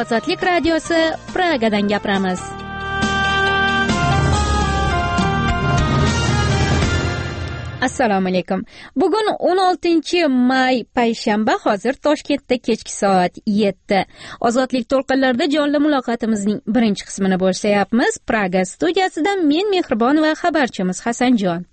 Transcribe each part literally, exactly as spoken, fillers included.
Ozodlik radiosi, Pragadan gapiramiz. Assalomu alaykum. Bugun o'n oltinchi may payshanba, hozir Toshkentda kechki soat yetti. Ozodlik to'lqinlarida jonli muloqotimizning birinchi qismini boshlayapmiz. Praga studiyasidan men Mehribon va xabarchimiz Hasanjon.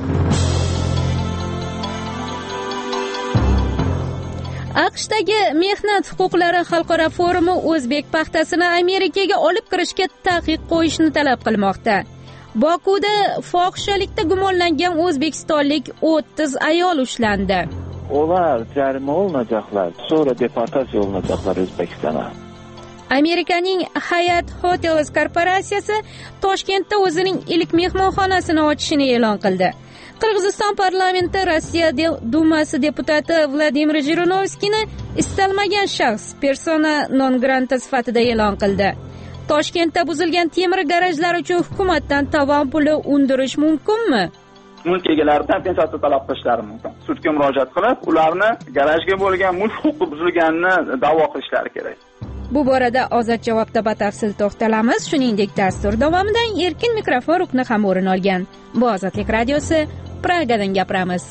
AQShdagi mehnat huquqlari xalqaro forumi o'zbek paxtasini Amerikaga olib kirishga taqiq qo'yishni talab qilmoqda. Bokuda fohishalikda gumonlangan o'zbekistonlik o'ttiz ayol ushlandi. Ular jarima olinacaklar, sonra deportatsiya olinacaklar O'zbekistona. Amerikaning Hyatt Hotels korporatsiyasi Toshkentda o'zining ilk mehmonxonasini ochishini e'lon qildi. Qirg'iziston parlamenti Rossiya Dumasi deputati Vladimir Jirinovskiyni istalmagan shaxs persona non grata sifatida e'lon qildi. Toshkentda buzilgan temir garajlar uchun hukumatdan tovon puli undirish mumkinmi? Mulk egalaridan pensiya talab qilishlari mumkin. Sudga murojaat qilib, ularni garajga bo'lgan mulk huquqi buzilganini da'vo qilishlari kerak. Bu borada ozod javobda batafsil to'xtalamiz. Shuningdek, dastur davomida erkin mikrofon rukni ham o'rin olgan. Bu Ozodlik radiosi, Pragadan gapiramiz.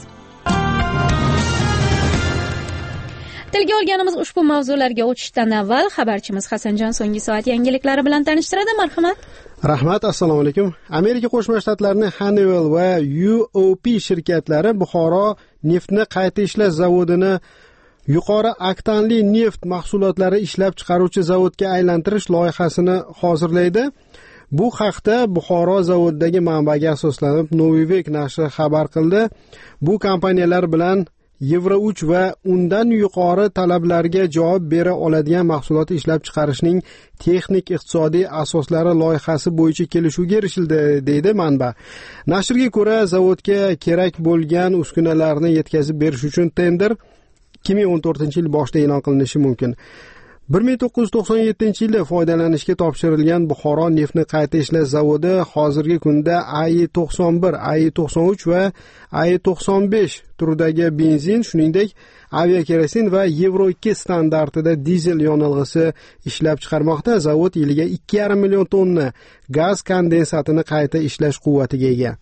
Tilga olganimiz ushbu mavzularga o'tishdan avval xabarchimiz Hasanjon so'nggi soat yangiliklari bilan tanishtiradi. Marhamat. Rahmat, assalomu alaykum. Amerika Qo'shma Shtatlarining Honeywell va U O P shirkatlari Buxoro neftni qayta ishlash zavodini yuqori oktanli neft mahsulotlari ishlab chiqaruvchi zavodga aylantirish loyihasini hozirlaydi. Bu haqda Buxoro zavodidagi manbaga asoslanib Novivek nashri xabar qildi. Bu kompaniyalar bilan Yevro uch va undan yuqori talablarga javob bera oladigan mahsulot ishlab chiqarishning texnik iqtisodiy asoslari loyihasi bo'yicha kelishuvga erishildi, deydi manba. Nashrga ko'ra, zavodga kerak bo'lgan uskunalarni yetkazib berish uchun tender ikki ming o'n to'rtinchi yil boshida e'lon qilinishi mumkin. bir ming to'qqiz yuz to'qson yettinchi yilda foydalanishga topshirilgan Buxoro neftni qayta ishlash zavodi hozirgi kunda A I to'qson bir, A I to'qson uch va A I to'qson besh turidagi benzin, shuningdek aviakerosin va Yevro ikki standartida dizel yonilg'isi ishlab chiqarmoqda. Zavod yiliga ikki yarim million tonna gaz kondensatini qayta ishlash quvvatiga ega.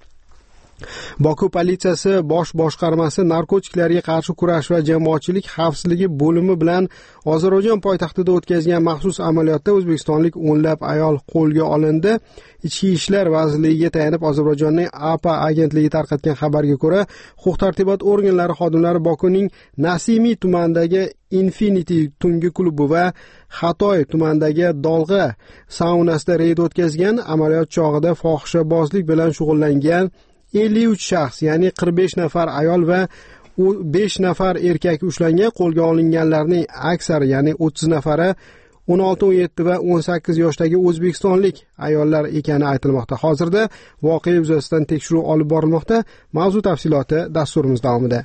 Boku politsiyasi bosh boshqarmasi narkotiklarga qarshi kurash va jamoatchilik xavfsizligi bo'limi bilan Ozarbayjon poytaxtida o'tkazgan maxsus amaliyotda o'zbekistonlik o'nlab ayol qo'lga olindi. Ichki ishlar vazirligiga tayanib Ozarbayjonning A P A agentligi tarqatgan xabarga ko'ra, huquq-tartibot organlari xodimlari Bokuning Nasimiy tumanidagi Infinity tungi klubi va Xatoy tumanidagi Dolg'a saunasida reyd o'tkazgan. Amaliyot chog'ida fohishabozlik bilan shug'ullangan ellik uch shaxs, ya'ni qirq besh nafar ayol va besh nafar erkak ushlangan. Qo'lga olinganlarning aksari, ya'ni o'ttiz nafari o'n olti, o'n yetti va o'n sakkiz yoshdagi o'zbekistonlik ayollar ekani aytilmoqda. Hozirda voqea yuzasidan tekshiruv olib borilmoqda. Mavzu tafsiloti dasturimiz davomida.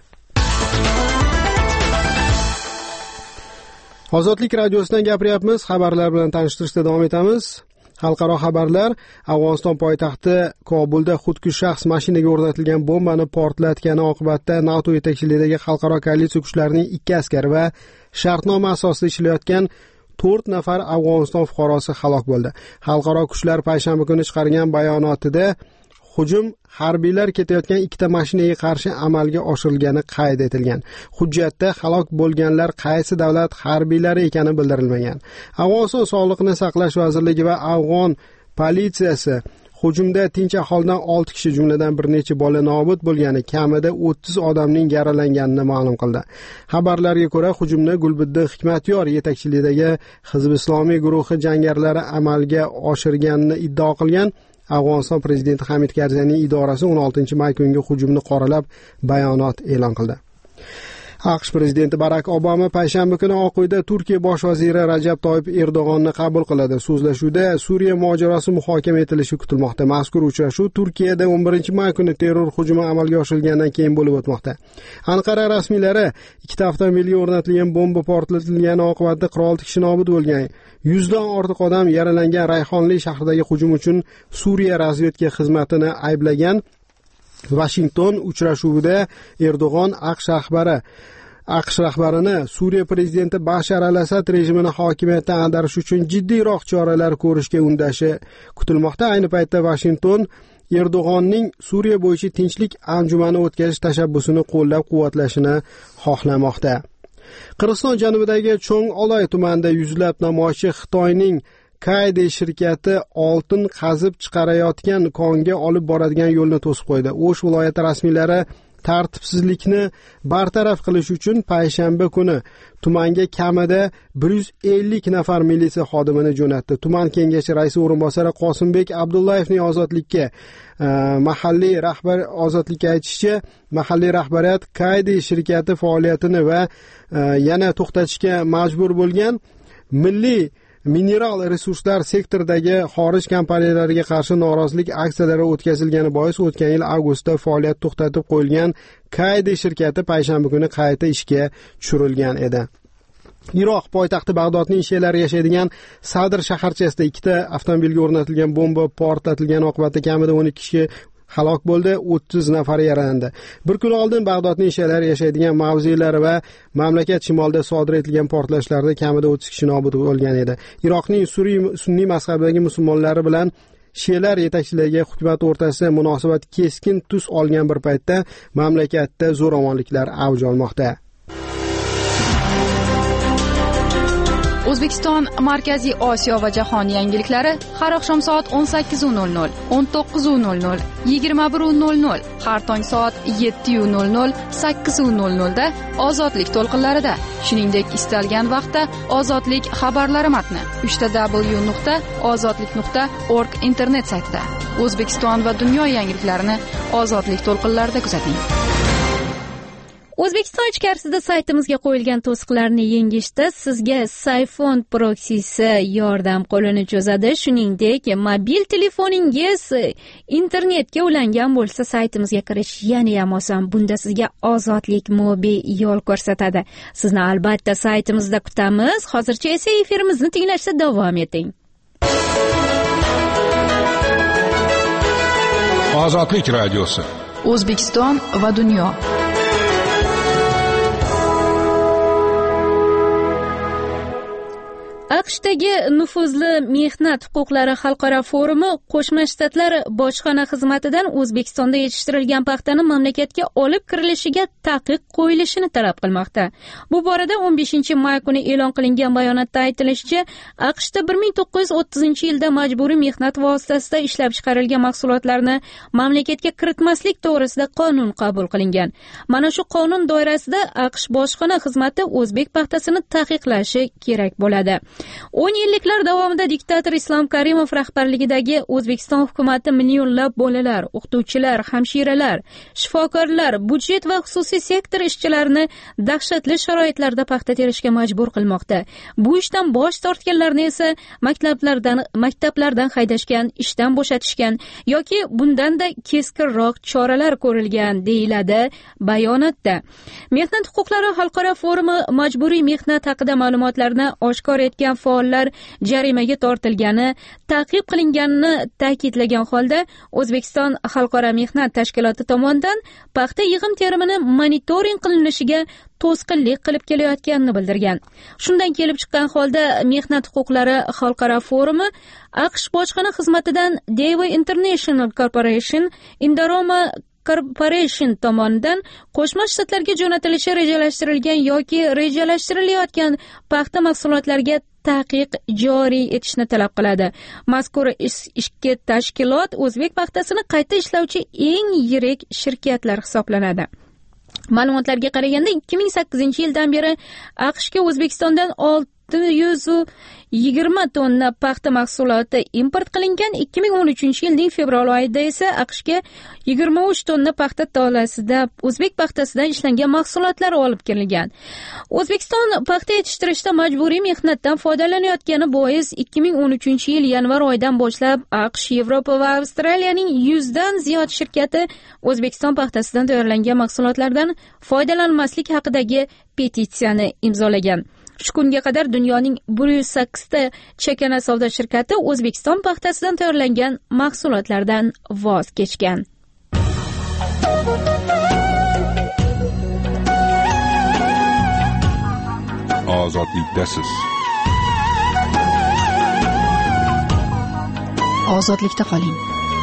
Ozodlik radiosidan gapiryapmiz. Xabarlar bilan tanishtirishda davom etamiz. Xalqaro xabarlar. Afg'oniston poytaxti Kobulda xudkush shaxs mashinaga o'rnatilgan bombani portlatgani oqibatida NATO yetakchiligidagi xalqaro koalitsiya kuchlarining ikki askari va shartnoma asosida ishlayotgan to'rt nafar Afg'oniston fuqarosi halok bo'ldi. Xalqaro kuchlar payshanba kuni chiqargan bayonotida hujum harbiylar ketayotgan ikkita mashinaga qarshi amalga oshirilgani qayd etilgan. Hujjatda halok bo'lganlar qaysi davlat harbiylari ekani bildirilmagan. Afg'oniston Sog'liqni saqlash vazirligi va afg'on politsiyasi hujumda tinch aholidan olti kishi, jumladan bir necha bola nobud bo'lgani, kamida o'ttiz odamning yaralanganini ma'lum qildi. Xabarlarga ko'ra, hujumni Gulbiddin Hikmatyor yetakchiligidagi Hizb Islomiy guruhi jangarilari amalga oshirganini iddao qilgan. Afg'oniston prezidenti Hamid Karzayning idorasi o'n oltinchi may kungi hujumni qoralab bayonot e'lon qildi. AQSh prezidenti Barak Obama payshanba kuni Oq uyda Turkiya bosh vaziri Rajab Toyyib Erdo'g'onni qabul qiladi. So'zlashuvda Suriya mojarosi muhokama etilishi kutilmoqda. Mazkur uchrashuv Turkiyada o'n birinchi may kuni terror hujumi amalga oshirilgandan keyin bo'lib o'tmoqda. Anqara rasmiylari ikkita avtomobilga o'rnatilgan bomba portlatilgani oqibatida qirq olti kishi nobud bo'lgan. yuzdan ortiq odam yaralangan Rayhonli shahridagi hujum uchun Suriya razvedka xizmatini ayblagan. Washington uchrashuvida Erdo'g'on AQSh rahbari aqsh rahbarini Suriya prezidenti Bashar al-Asad rejimini hokimiyatdan ag'darish uchun jiddiyroq choralar ko'rishga undashi kutilmoqda. Ayni paytda Washington Erdo'g'onning Suriya bo'yicha tinchlik anjumani o'tkazish tashabbusini qo'llab-quvvatlashini xohlamoqda. Qirg'iziston janubidagi Cho'ng-Oloy tumanida yuzlab namoyishchi Xitoyning Kayde shirkati oltin qazib chiqarayotgan konga olib boradigan yo'lni to'sib qo'ydi. O'sh viloyati rasmiylari tartibsizlikni bartaraf qilish uchun payshanba kuni tumanga kamida bir yuz ellik nafar militsiya xodimini jo'natdi. Tuman kengashi raisi o'rinbosari Qosimbek Abdullayevning ozodlikka mahalliy rahbar ozodlikka aytishicha, mahalliy rahbariyat Kayde shirkati faoliyatini va yana to'xtatishga majbur bo'lgan. Milliy mineral resurslar sektoridagi xorij kompaniyalariga qarshi norozilik aksiyalari o'tkazilgani bois o'tgan yil avgustda faoliyat to'xtatib qo'yilgan Kayde shirkati payshanba kuni qayta ishga tushirilgan edi. Iroq poytaxti Bag'dodning shialari yashaydigan Sadr shaharchasida ikkita avtomobilga o'rnatilgan bomba portlatilgani oqibatida kamida o'n ikki kishi halok bo'ldi, o'ttiz nafar yaralandi. Bir kun oldin Bag'dodning shialari yashaydigan mavzelari va mamlakat shimolida sodir etilgan portlashlarda kamida o'ttiz kishi nobud bo'lgan edi. Iroqning sunniy mazhabidagi musulmonlari bilan shialar yetakchilariga hukumat o'rtasida munosabat keskin tus olgan bir paytda mamlakatda zo'ravonliklar avj olmoqda. O'zbekiston, Markaziy Osiyo va jahon yangiliklari har oqshom soat o'n sakkiz nol nol, o'n to'qqiz nol nol, yigirma bir nol nol, har tong soat yetti nol nol, sakkiz nol nol da Ozodlik to'lqinlarida, shuningdek istalgan vaqtda Ozodlik xabarlari matni uch w nuqta ozodlik nuqta org internet saytida. O'zbekiston va dunyo yangiliklarini Ozodlik to'lqinlarida kuzating. O'zbekiston ichkarisida saytimizga qo'yilgan to'siqlarni yengishda sizga Sayfon proksisi yordam qo'lini cho'zadi. Shuningdek, mobil telefoningiz internetga ulangan bo'lsa, saytimizga kirish yana ham oson. Bunda sizga Ozodlik Mobi yo'l ko'rsatadi. Sizni albatta saytimizda kutamiz. Hozircha esa efirimizni tinglashda davom eting. Ozodlik radiosi. O'zbekiston va dunyo. AQShdagi nufuzli mehnat huquqlari xalqaro forumi Qo'shma Shtatlar bojxona xizmatidan O'zbekistonda yetishtirilgan paxtani mamlakatga olib kirilishiga taqiq qo'yilishini talab qilmoqda. Bu borada o'n beshinchi may kuni e'lon qilingan bayonotda aytilishicha, AQShda bir ming to'qqiz yuz o'ttizinchi yilda majburiy mehnat vositasida ishlab chiqarilgan mahsulotlarni mamlakatga kiritmaslik to'g'risida qonun qabul qilingan. Mana shu qonun doirasida AQSh bojxona xizmati o'zbek paxtasini taqiqlashi kerak bo'ladi. o'n yilliklar davomida diktator Islom Karimov rahbarligidagi O'zbekiston hukumati millionlab bolalar, o'qituvchilar, hamshiralar, shifokorlar, budjet va xususiy sektor ishchilarini dahshatli sharoitlarda paxta terishga majbur qilmoqda. Bu ishdan bosh tortganlarni esa maktablardan maktablardan haydashgan, ishdan bo'shatishgan yoki bundan-da keskinroq choralar ko'rilgan, deyiladi bayonotda. Mehnat huquqlari xalqaro forumi majburiy mehnat haqida ma'lumotlarni oshkor etgan faollar jarimaga tortilgani, ta'qib qilinganini ta'kidlagan holda, O'zbekiston xalqaro mehnat tashkiloti tomonidan paxta yig'im-terimini monitoring qilinishiga to'sqinlik qilib kelayotganini bildirgan. Shundan kelib chiqqan holda mehnat huquqlari xalqaro forumi AQSh bojxona xizmatidan Dewey International Corporation, Indorama Corporation tomonidan Qo'shma Shtatlarga jo'natilishi rejalashtirilgan yoki rejalashtirilayotgan paxta mahsulotlariga taqiq joriy etishni talab qiladi. Mazkur ishki tashkilot o'zbek paxtasini qayta ishlovchi eng yirik shirkatlar hisoblanadi. Ma'lumotlarga qaraganda ikki ming sakkizinchi yildan beri AQShga O'zbekistondan olti yuz yigirma tonna paxta mahsuloti import qilingan. ikki ming o'n uchinchi yilning fevral oyida esa AQShga yigirma uch tonna paxta tolasida o'zbek paxtasidan ishlangan mahsulotlar olib kelingan. O'zbekiston paxta yetishtirishda majburiy mehnatdan foydalanayotgani bois ikki ming o'n uchinchi yil yanvar oyidan boshlab AQSh, Yevropa va Avstraliyaning yuzdan ziyod shirkati O'zbekiston paxtasidan tayyorlangan mahsulotlardan foydalanmaslik haqidagi petitsiyani imzolagan. Shu kunga qadar dunyoning bir yuz sakkizta chakana savdo shirkati O'zbekiston paxtasidan tayyorlangan mahsulotlardan voz kechgan. ozodlikdasiz. Ozodlikda qoling.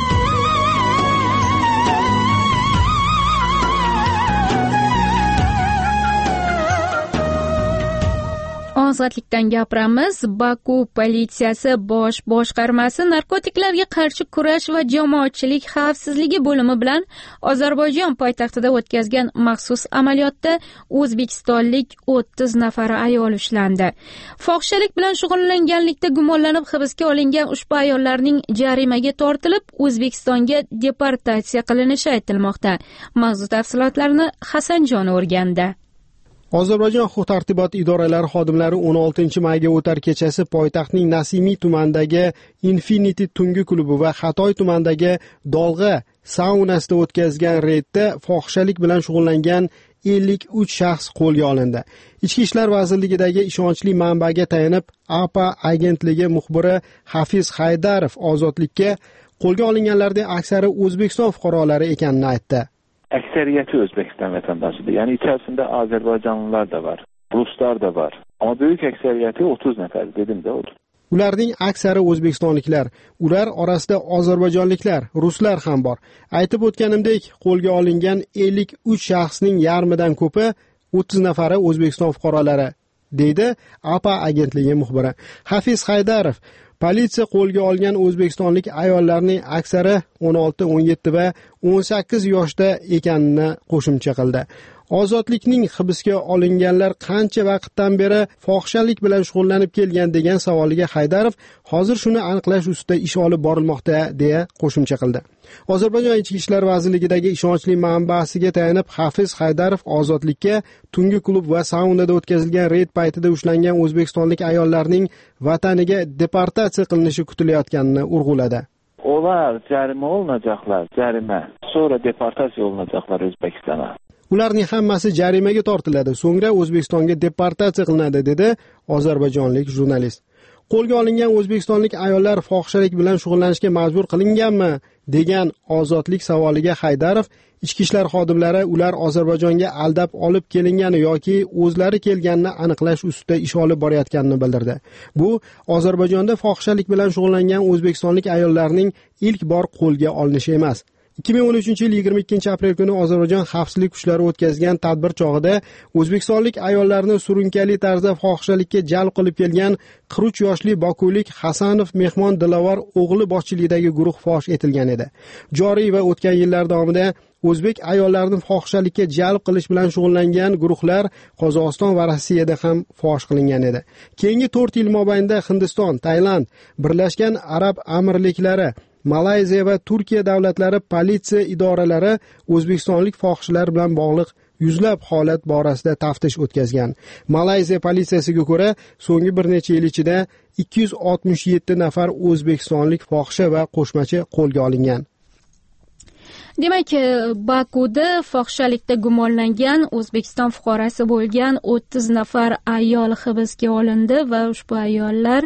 Ozodlikdan gapiramiz. Baku politsiyasi bosh boshqarmasi narkotiklarga qarshi kurash va jamoatchilik xavfsizligi bo'limi bilan Ozarbayjon poytaxtida o'tkazgan maxsus amaliyotda o'zbekistonlik o'ttiz nafar ayol ushlandi. Fohishalik bilan shug'ullanganlikda gumonlanib hibsga olingan ushbu ayollarning jarimaga tortilib O'zbekistonga deportatsiya qilinishi aytilmoqda. Mavzu tafsilotlarini Hasanjon o'rgandi. Ozarbayjon huquq-tartibot idoralari xodimlari o'n oltinchi mayga o'tar kechasi poytaxtning Nasimiy tumanidagi Infinity tungi klubi va Xatoy tumanidagi Dolg'a saunasida o'tkazgan reydda fohishalik bilan shug'ullangan ellik uch shaxs qo'lga olindi. Ichki ishlar vazirligidagi ishonchli manbaga tayanib, A P A agentligi muxbiri Hafiz Haydarov ozodlikka qo'lga olinganlarning aksari O'zbekiston fuqarolari ekanini aytdi. Aksariyeti Özbekistan vatandaşıdır. Yani içerisinde Azerbaycanlılar da var, Ruslar da var. Ama büyük ekseriyeti otuz nefer dedim de odur. Ularning aksari o'zbekistonliklar, ular orasida ozarbayjonliklar, ruslar ham bor. Aytib o'tganimdek, qo'lga olingan ellik uch shaxsning yarmidan ko'pi o'ttiz nafari O'zbekiston fuqarolari, deydi A P A agentligi muxbiri. Hafiz Haydarov politsiya qo'lga olgan o'zbekistonlik ayollarning aksari o'n olti, o'n yetti va o'n sakkiz yoshda ekanini qo'shimcha qildi. Ozodlikning hibsga olinganlar qancha vaqtdan beri fohishalik bilan shug'ullanib kelgan degan savoliga Haydarov hozir shuni aniqlash ustida ish olib borilmoqda deya qo'shimcha qildi. Ozarbayjon Ichki ishlar vazirligidagi ishonchli manbasiga tayanib Hafiz Haydarov ozodlikka tungi klub va saunada o'tkazilgan reyd paytida ushlangan o'zbekistonlik ayollarning vataniga deportatsiya qilinishi kutilayotganini urg'uladi. Ular jarima olunacaklar, jarima. Sonra deportatsiya olunacaklar O'zbekistonga. Ularning hammasi jarimaga tortiladi, so'ngra O'zbekistonga deportatsiya qilinadi, dedi ozarbayjonlik jurnalist. Qo'lga olingan o'zbekistonlik ayollar fohishalik bilan shug'ullanishga majbur qilinganmi degan ozodlik savoliga Haydarov ichki ishlar xodimlari ular Ozarbayjonga aldab olib kelingani yoki o'zlari kelganini aniqlash ustida ish olib borayotganini bildirdi. Bu Ozarbayjonda fohishalik bilan shug'ullangan o'zbekistonlik ayollarning ilk bor qo'lga olinishi emas. ikki ming o'n uchinchi yil yigirma ikkinchi aprel kuni Ozarbayjon xavfsizlik kuchlari o'tkazgan tadbir chog'ida o'zbekistonlik ayollarni surunkali tarzda fohishalikka jalb qilib kelgan qirq uch yoshli bokulik Hasanov Mehmon Dilovar o'g'li boshchiligidagi guruh fosh etilgan edi. Joriy va o'tgan yillar davomida o'zbek ayollarini fohishalikka jalb qilish bilan shug'ullangan guruhlar Qozog'iston va Rossiyada ham fosh qilingan edi. Keyingi to'rt yil mobaynida Hindiston, Tailand, Birlashgan Arab Amirliklari, Malayziya va Turkiya davlatlari politsiya idoralari o'zbekistonlik fohishlar bilan bog'liq yuzlab holat borasida taftish o'tkazgan. Malayziya politsiyasiga ko'ra, so'nggi bir necha yil ichida ikki yuz oltmish yetti nafar o'zbekistonlik fohisha va qo'shmachi qo'lga olingan. Demak, Bakuda fohishalikda gumonlangan O'zbekiston fuqarosi bo'lgan o'ttiz nafar ayol hibsga olindi va ushbu ayollar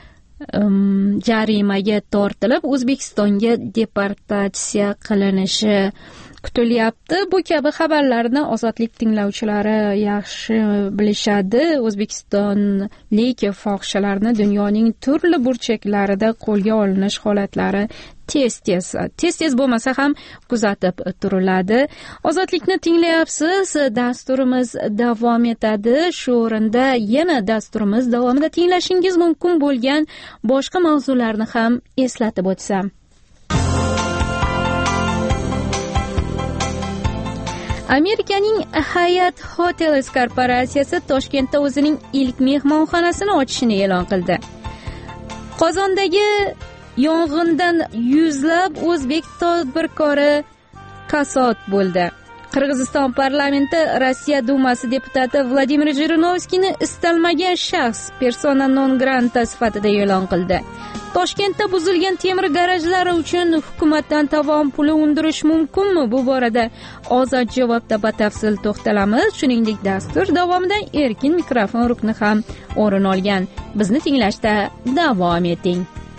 jarimaga tortilib O'zbekistonga deportatsiya qilinishi kutilyapti. Bu kabi xabarlarni ozodlik tinglovchilari yaxshi bilishadi. O'zbekistonlik fohishalarni dunyoning turli burchaklarida qo'lga olinish holatlari tez-tez, tez-tez bo'lmasa ham kuzatib turiladi. Ozodlikni tinglayapsiz. Dasturimiz davom etadi. Shu o'rinda yana dasturimiz davomida tinglashingiz mumkin bo'lgan boshqa mavzularni ham eslatib o'tsam. Amerikaning Hyatt Hotels korporatsiyasi Toshkentda o'zining ilk mehmonxonasini ochishini e'lon qildi. Qozondagi yong'indan yuzlab o'zbek tadbirkori kasod bo'ldi. Qirg'iziston parlamenti Rossiya Dumasi deputati Vladimir Jirinovskiyni istalmagan shaxs persona non grata sifatida e'lon qildi. Toshkentda buzilgan temir garajlari uchun hukumatdan tovon puli undirish mumkinmi? Bu borada ozod javobda batafsil to'xtalamiz. Shuningdek, dastur davomida erkin mikrofon rukni ham o'rin olgan. Bizni tinglashda davom eting.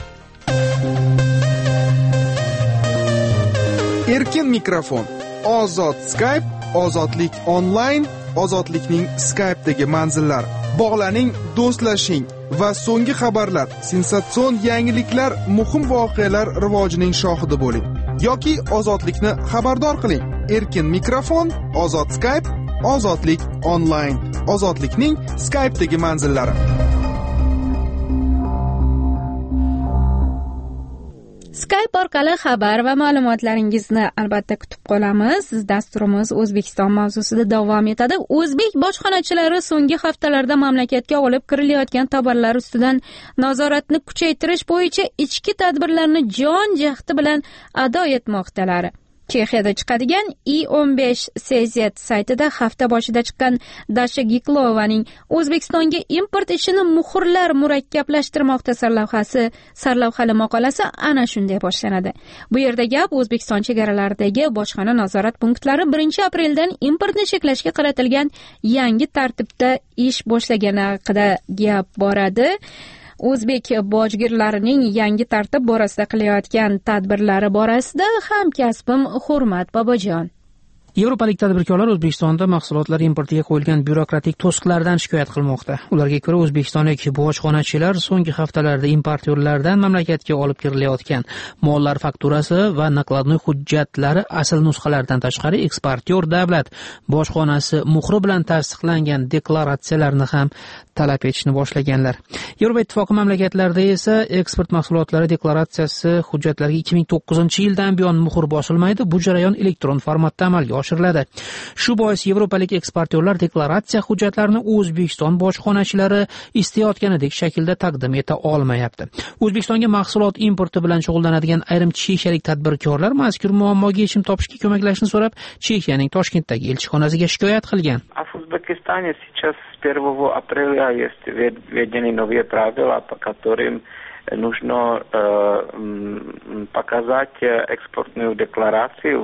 Erkin mikrofon, ozod Skype, ozodlik onlayn, ozodlikning Skype'dagi manzillari. Bog'laning, do'stlashing va so'nggi xabarlar, sensatsion yangiliklar, muhim voqealar rivojining shohidi bo'ling. Yoki ozodlikni xabardor qiling. Erkin mikrofon, ozod Skype, ozodlik onlayn. Ozodlikning Skype'dagi manzillari. Skype orqali xabar va ma'lumotlaringizni albatta kutib qolamiz. Dasturimiz O'zbekiston mavzusida davom etadi. O'zbek bojxonachilari so'nggi haftalarda mamlakatga olib kirilayotgan tovarlar ustidan nazoratni kuchaytirish bo'yicha ichki tadbirlarni jon jahdi bilan ado etmoqdalar. Chexiyada chiqadigan i o'n besh C Z saytida hafta boshida chiqqan Dasha Giklovaning O'zbekistonga import ishini muhrlar murakkablashtirmoqda sarlavhasi sarlavhali maqolasi ana shunday boshlanadi. Bu yerda gap O'zbekiston chegaralaridagi bojxona nazorat punktlari birinchi apreldan importni cheklashga qaratilgan yangi tartibda ish boshlagani haqida gap boradi. O'zbek bojgirlarining yangi tartib borasida qilayotgan tadbirlari borasida hamkasbim Hurmat Bobojon. Yevropalik tadbirkorlar O'zbekistonda mahsulotlar importiga qo'yilgan byurokratik to'siqlardan shikoyat qilmoqda. Ularga ko'ra, o'zbekistonlik bojxonachilar so'nggi haftalarda importyorlardan mamlakatga olib kirilayotgan mollar fakturasi va nakladnoy hujjatlari asl nusxalaridan tashqari eksportyor davlat bojxonasi muhri bilan tasdiqlangan deklaratsiyalarni ham talab etishni boshlaganlar. Yevropa Ittifoqi mamlakatlarida esa eksport mahsulotlari deklaratsiyasi hujjatlariga ikki ming to'qqizinchi yildan buyon muhr bosilmaydi. Bu jarayon elektron formatda amalga oshiriladi. Shu bois yevropalik eksportyorlar deklaratsiya hujjatlarini O'zbekiston bojxonachilari istayotganidek shaklda taqdim eta olmayapti. O'zbekistonga mahsulot importi bilan shug'ullanadigan ayrim chexiyalik tadbirkorlar mazkur muammoga yechim topishga ko'maklashni so'rab, Chexiyaning Toshkentdagi elchixonasiga shikoyat qilgan. Узбекистане сейчас с первого апреля есть введены новые правила, по которым нужно э, показать экспортную декларацию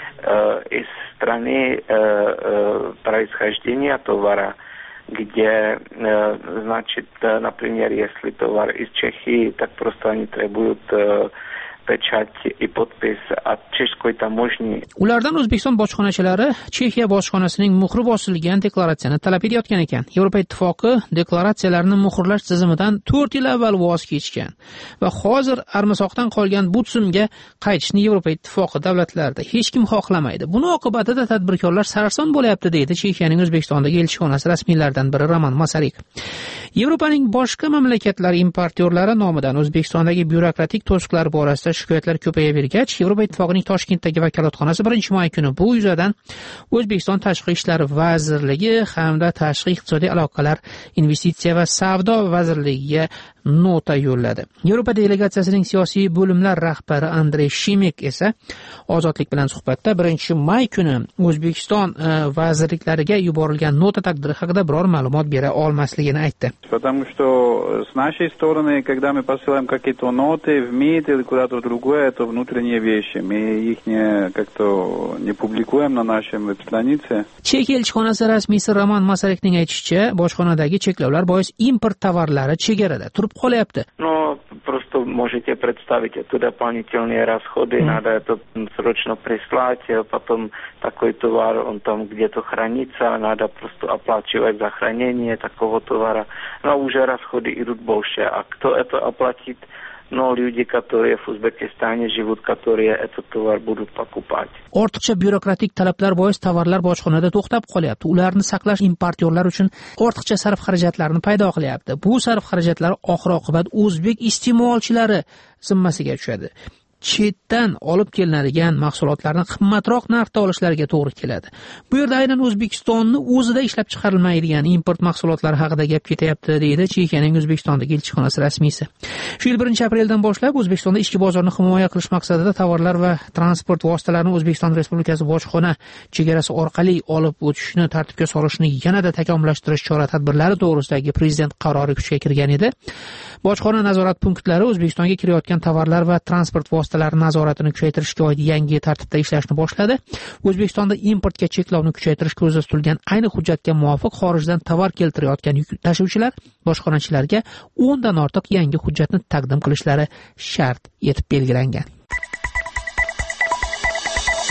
э, из страны э, э, происхождения товара, где, э, значит, например, если товар из Чехии, так просто они требуют э, pechat и подпись от чешской таможни. Ulardan O'zbekiston bojxonachilari Chexiya bojxonasining muhri bosilgan deklaratsiyani talab etayotgan ekan. Yevropa Ittifoqi deklaratsiyalarni muhrlash tizimidan to'rt yil avval voz kechgan va hozir armisoqdan qolgan bu tizimga qaytishni Yevropa Ittifoqi davlatlarida hech kim xohlamaydi. Buning oqibatida tadbirkorlar sarson bo'lyapti, deydi Chexiyaning O'zbekistondagi elchixonasi rasmiylaridan biri Roman Masarik. Yevropaning boshqa mamlakatlar importyorlari nomidan O'zbekistondagi byurokratik to'siqlar borasida shikoyatlar ko'payavergach, Yevropa Ittifoqining Toshkentdagi vakolatxonasi birinchi may kuni bu yuzadan O'zbekiston Tashqi ishlar vazirligi hamda Tashqi iqtisodiy aloqalar, investitsiya va savdo vazirligiga nota yo'lladi. Yevropa delegatsiyasining siyosiy bo'limlar rahbari Andrey Shimik esa Ozodlik bilan suhbatda birinchi may kuni O'zbekiston vazirliklariga yuborilgan nota taqdiri haqida biror ma'lumot bera olmasligini aytdi. Потому что с нашей стороны, когда мы посылаем какие-то ноты в МИД или куда-то в другое, это внутренние вещи. Мы их не как-то не публикуем на нашей веб-странице. Chexiya elchixonasi rasmiysi Roman Masarikning aytishicha, bojxonadagi cheklovlar bois import tovarlari chegarada turib qolyapti. Но просто можете представить, это дополнительные расходы, mm. надо это срочно прислать, потом такой товар, он там где-то хранится, надо просто оплачивать за хранение такого товара. Но уже расходы идут больше. А кто это оплатит? Но люди, которые в Узбекистане живут, которые этот товар будут покупать. Ortiqcha byurokratik talablar bois tovarlar bojxonada to'xtab qolyapti. Ularni saqlash importyorlar uchun ortiqcha sarf xarajatlarini paydo qilyapti. Bu sarf xarajatlar oxir-oqibat o'zbek iste'molchilari zimmasiga tushadi. Chetdan olib kelinadigan mahsulotlarni qimmatroq narxda olishlariga to'g'ri keladi. Bu yerda aynan O'zbekistonni o'zida ishlab chiqarilmaydigan import mahsulotlari haqida gap ketyapti, deydi Chexiyaning O'zbekistondagi elchixonasi rasmiysi. Shu yil birinchi apreldan boshlab O'zbekistonda ichki bozorni himoya qilish maqsadida tovarlar va transport vositalarini O'zbekiston Respublikasi bojxona chegarasi orqali olib o'tishni tartibga solishni yanada takomillashtirish chora-tadbirlari to'g'risidagi prezident qarori kuchga kirgan edi. Bojxona nazorat punktlari O'zbekistonga kirayotgan tovarlar va transport vositalari nazoratini kuchaytirishga oid yangi tartibda ishlashni boshladi. O'zbekistonda importga cheklovni kuchaytirish ko'zda tutilgan ayni hujjatga muvofiq xorijdan tovar keltirayotgan yuk tashuvchilar bojxonachilarga o'n dan ortiq yangi hujjatni taqdim qilishlari shart etib belgilangan.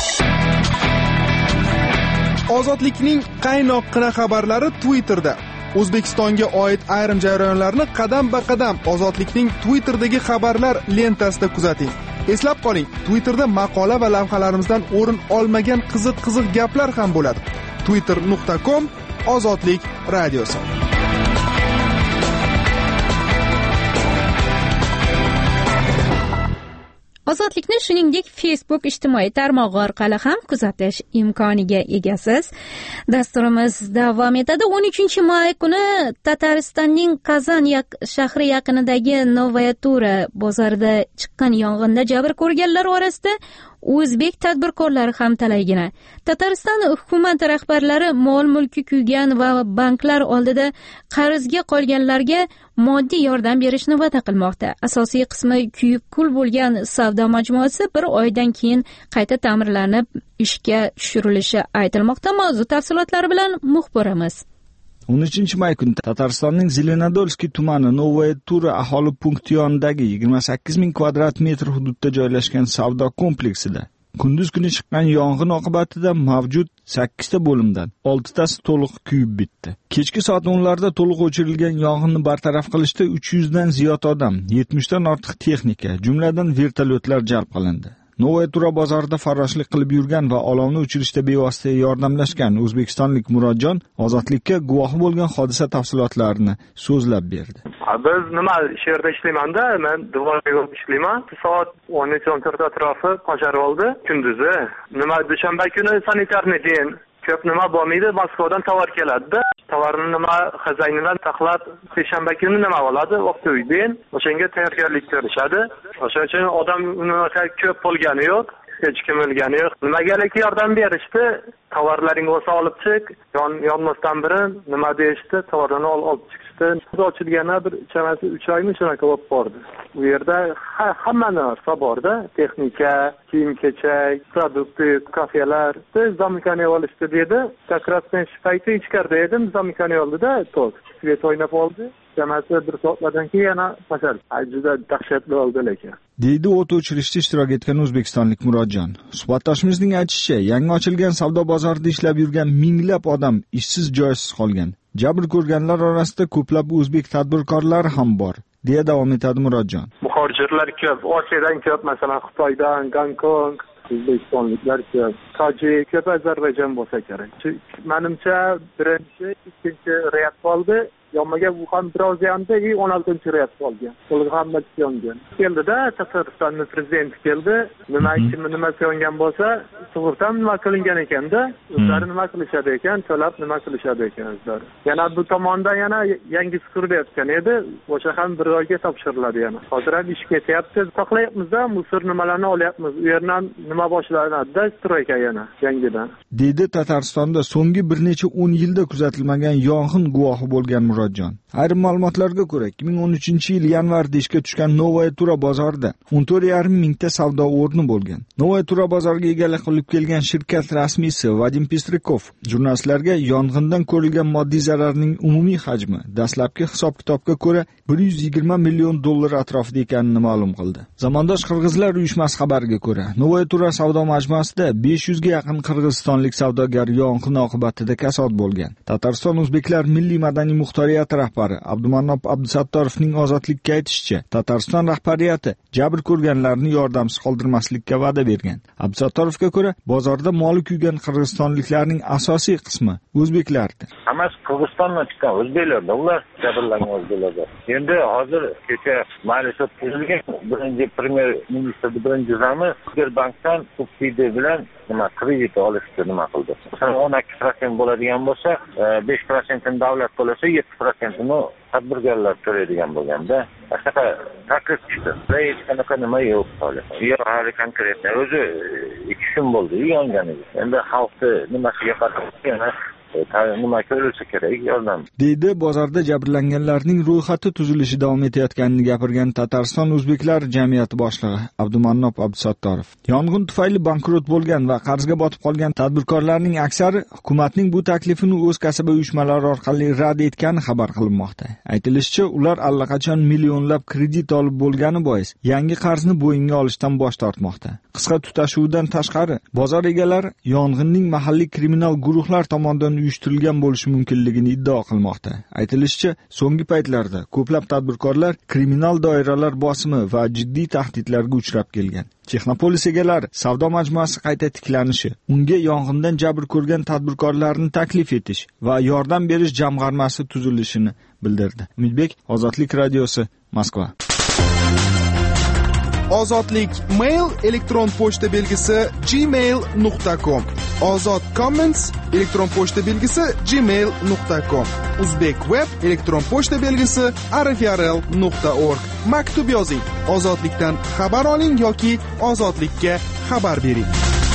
Ozodlikning qaynoqqina xabarlari Twitterda. O'zbekistonga oid ayrim jarayonlarni qadam-ba qadam Ozodlikning Twitter'dagi xabarlar lentasida kuzating. Eslab qoling, Twitter'da maqola va lavhalarimizdan o'rin olmagan qiziq-qiziq gaplar ham bo'ladi. twitter nuqta com Ozodlik radiosi. Ozodlikni shuningdek Facebook ijtimoiy tarmog'i orqali ham kuzatish imkoniga egasiz. Dasturimiz davom etadi. o'n uchinchi may kuni Tataristonning Kazan shahri yaqinidagi Novaya Tura bozorida chiqqan yong'inda jabr ko'rganlar orasida o'zbek tadbirkorlari ham talaygina. Tatariston hukumat rahbarlari mol-mulki kuygan va banklar oldida qarzga qolganlarga moddiy yordam berishni va'da qilmoqda. Asosiy qismi kuyib kul bo'lgan savdo majmuasi bir oydan keyin qayta ta'mirlanib ishga tushirilishi aytilmoqda. Mavzu tafsilotlari bilan muxbirimiz o'n uchinchi may kuni Tataristonning Zelenodolskiy tumani Novaya Tura aholi punkti yonidagi yigirma sakkiz ming kvadrat metr hududda joylashgan savdo kompleksida kunduz kuni chiqqan yong'in oqibatida mavjud sakkizta bo'limdan oltitasi to'liq kuyib bitdi. Kechki soat o'nlarda to'liq o'chirilgan yong'inni bartaraf qilishda uch yuzdan ziyod odam, yetmishdan ortiq texnika, jumladan vertolyotlar jalb qilindi. Novaya Tura bozorida farroshlik qilib yurgan va olovni o'chirishda bevosita yordamlashgan o'zbekistonlik Murodjon Ozodlikka guvohi bo'lgan hodisa tafsilotlarini so'zlab berdi. Biz nima ish yerda ishlayman-da, men dvorda ishlayman. Soat o'n uch o'n to'rt atrofi pojar oldi kunduzi. Nima dushanba kuni sanitarniy din ko'p nima bo'lmaydi, Moskvadan tovar keladi-da. Tovarni nima xazaynidan taxlab seshanba kuni nima bo'ladi? Vaqt uydan o'shanga tayyorgarlik ko'rishadi. O'sha uchun odam unaqa ko'p bo'lgani yo'q, hech kim o'lgani yo'q. Nimagaliki yordam berishdi, tovarlaring bo'lsa olib chiq, yon yonmasdan biri nima deyishdi, tovarlarni olib chiqishdi. Ochilganda bir chamasi uch oymi shunaqa bo'lib bordi. U yerda hamma narsa bor-da, texnika, kiyim-kechak, produkti, kafelar, zamykaniy olishdi dedi. Takrordan shu payti ichkarida edim, zamykaniy oldi-da, to'q. Svet o'ynab oldi. Chamasi bir soatlardan keyin yana pasal. Juda dahshatli bo'ldi lekin. Deydi o't o'chirishda ishtirok etgan o'zbekistonlik Murodjon. Suhbatdoshimizning aytishicha, yangi ochilgan savdo bozorida ishlab yurgan minglab odam ishsiz joysiz qolgan. Jabr ko'rganlar orasida ko'plab o'zbek tadbirkorlari ham bor, deya davom etadi Murodjon. Muhojirlar ko'p, Osiyodan ko'p, masalan Xitoydan, Gonkong, o'zbekistonliklar ko'p, Tojik, ko'p Ozarbayjon bo'lsa kerak. Menimcha birinchi, ikkinchi reyat qoldi. Yonmaga bu ham biroz yandi, o'n oltinchi reyat qolgan. To'liq hamma yongan. Keldi-da, Tataristonning prezidenti keldi. Nima kim nima yongan bo'lsa, sug'urtam nima qilingan ekan-da, o'zlari nima qilishadi ekan, to'lab nima qilishadi ekan o'zlari. Yana bu tomondan yana yangi qurilayotgan edi, o'sha ham bir oyga topshiriladi yana. Hozir ham ish ketyapti, saqlayapmiz-da, musor nimalarni olyapmiz. U yerdan nima boshlanadi-da, strойka yana yangidan. Deydi Tataristonda so'nggi bir necha o'n yilda kuzatilmagan yong'in guvohi bo'lgan Murodjon. Ayrim ma'lumotlarga ko'ra, ikki ming o'n uchinchi yil yanvarda ishga tushgan Novaya Tura bozorida o'n to'rt yarim mingta savdo o'rni bo'lgan. Novaya Tura bozoriga egalik qilib kelgan shirkat rasmiysi Vadim Pestrikov jurnalistlarga yong'indan ko'rilgan moddiy zararning umumiy hajmi dastlabki hisob-kitobga ko'ra bir yuz yigirma million dollar atrofida ekanini ma'lum qildi. Zamondosh qirg'izlar uyushmasi xabariga ko'ra, Novaya Tura savdo majmuasida besh yuzga yaqin qirg'izistonlik savdogar yong'in oqibatida kasod bo'lgan. Tatariston o'zbeklar milliy madaniy muxtoriyati rahbari Abdumanop Abdusattorovning Ozodlikka aytishicha, Tatariston rahbariyati jabr ko'rganlarni yordamsiz qoldirmaslikka va'da bergan. Abdusattorovga ko'ra, bozorda moli kuygan qirg'izistonliklarning asosiy qismi o'zbeklardir. Hammasi Qirg'izistondan chiqqan o'zbeklarda, ular jabrlangan o'zbeklarda. Endi hozir kecha majlis o'tkazilgan birinchi premyer ministr birinchi zami Sberbankdan subsidiya bilan nima kredit olishni nima qildi. Masalan, o'n ikki foiz bo'ladigan bo'lsa, besh foiz davlat to'lasa, yetti foiz uni tadbirkorlar to'laydigan bo'lganda, shunaqa taklif chiqdi. Hech qanaqa nima yo'q hali. Yo'q, hali konkretni o'zi ikki kun bo'ldi yonganiga. Endi xalqni nimasiga qarab yana nima ko'rilsa kerak yordam. Deydi bozorda jabrlanganlarning ro'yxati tuzilishi davom etayotganini gapirgan Tatariston o'zbeklar jamiyati boshlig'i Abdumanop Abdusattorov. Yong'in tufayli bankrot bo'lgan va qarzga botib qolgan tadbirkorlarning aksari hukumatning bu taklifini o'z kasaba uyushmalari orqali rad etgani xabar qilinmoqda. Aytilishicha, ular allaqachon millionlab kredit olib bo'lgani bois yangi qarzni bo'yinga olishdan bosh tortmoqda. Qisqa tutashuvdan tashqari, bozor egalari yong'inning mahalliy kriminal guruhlar tomonidan uyushtirilgan bo'lishi mumkinligini iddao qilmoqda. Aytilishicha, so'nggi paytlarda ko'plab tadbirkorlar kriminal doiralar bosimi va jiddiy tahdidlarga uchrab kelgan. Texnopolis egalari savdo majmuasi qayta tiklanishi, unga yong'indan jabr ko'rgan tadbirkorlarni taklif etish va yordam berish jamg'armasi tuzilishini bildirdi. Umidbek, Ozodlik radiosi, Moskva. Ozodlik mail elektron pochta belgisi gmail nuqta com. Ozod comments elektron pochta belgisi gmail nuqta com. Uzbek web elektron pochta belgisi rfrl nuqta org. Maktub yozing. Ozodlikdan xabar oling yoki ozodlikka xabar bering.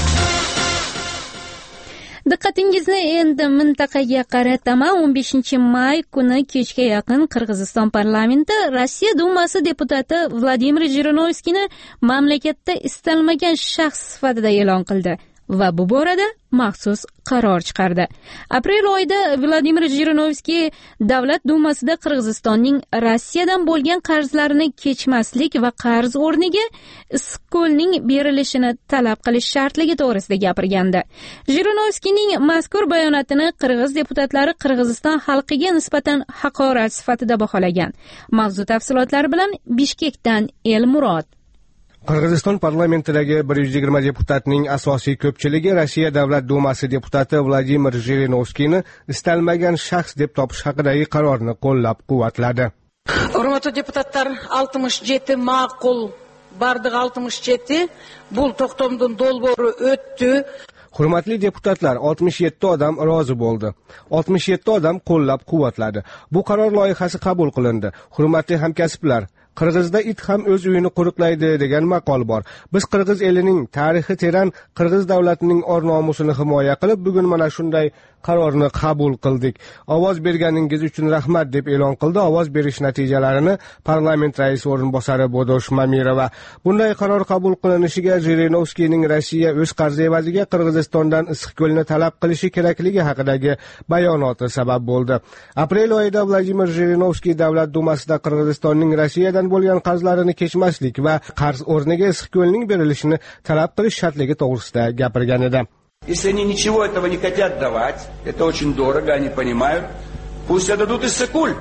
Diqqatingizni endi mintaqaga qarataman. o'n beshinchi may kuni kechga yaqin Qirg'iziston parlamenti Rossiya Dumasi deputati Vladimir Jirinovskiyni mamlakatda istalmagan shaxs sifatida e'lon qildi va bu borada maxsus qaror chiqardi. Aprel oyida Vladimir Jirinovskiy Davlat Dumasida Qirg'izistonning Rossiyadan bo'lgan qarzlarini kechmaslik va qarz o'rniga issiqko'lning berilishini talab qilish shartligi to'g'risida gapirgandi. Jirinovskiyning mazkur bayonotini qirg'iz deputatlari Qirg'iziston xalqiga nisbatan haqorat sifatida baholagan. Mavzu tafsilotlari bilan Bishkekdan Elmurod. Qirg'iziston parlamentidagi bir yuz yigirma deputatning asosiy ko'pchiligi Rossiya Davlat Dumasi deputati Vladimir Jirinovskiyni istalmagan shaxs deb topish haqidagi qarorni qo'llab-quvvatladi. Hurmatli deputatlar, oltmish yetti ma'qul, bardiq oltmish yetti bu to'xtamdan dolbori o'tdi. Hurmatli deputatlar, oltmish yetti odam rozi bo'ldi. oltmish yetti odam qo'llab-quvvatladi. Bu qaror loyihasi qabul qilindi. Hurmatli hamkasblar, Qirg'izda it ham o'z uyini qo'riqlaydi degan maqol bor. Biz Qirg'iz elining tarixi teran, Qirg'iz davlatining or-nomusini himoya qilib, bugun mana shunday qarorni qabul qildik. Ovoz berganingiz uchun rahmat deb e'lon qildi ovoz berish natijalarini parlament raisi o'rinbosari Bodosh Mamirova. Bunday qaror qabul qilinishiga Jirinovskiyning Rossiya o'z qarzi evaziga Qirg'izistondan issiqko'lni talab qilishi kerakligi haqidagi bayonoti sabab bo'ldi. Aprel oyida Vladimir Jirinovskiy Davlat Dumasida Qirg'izistonning Rossiyadan bo'lgan qarzlarini kechmaslik va qarz o'rniga issiqko'lning berilishini talab qilish shartligi to'g'risida gapirgan edi. Если они ничего этого не хотят давать, это очень дорого, они понимают, пусть отдадут Иссык-Куль.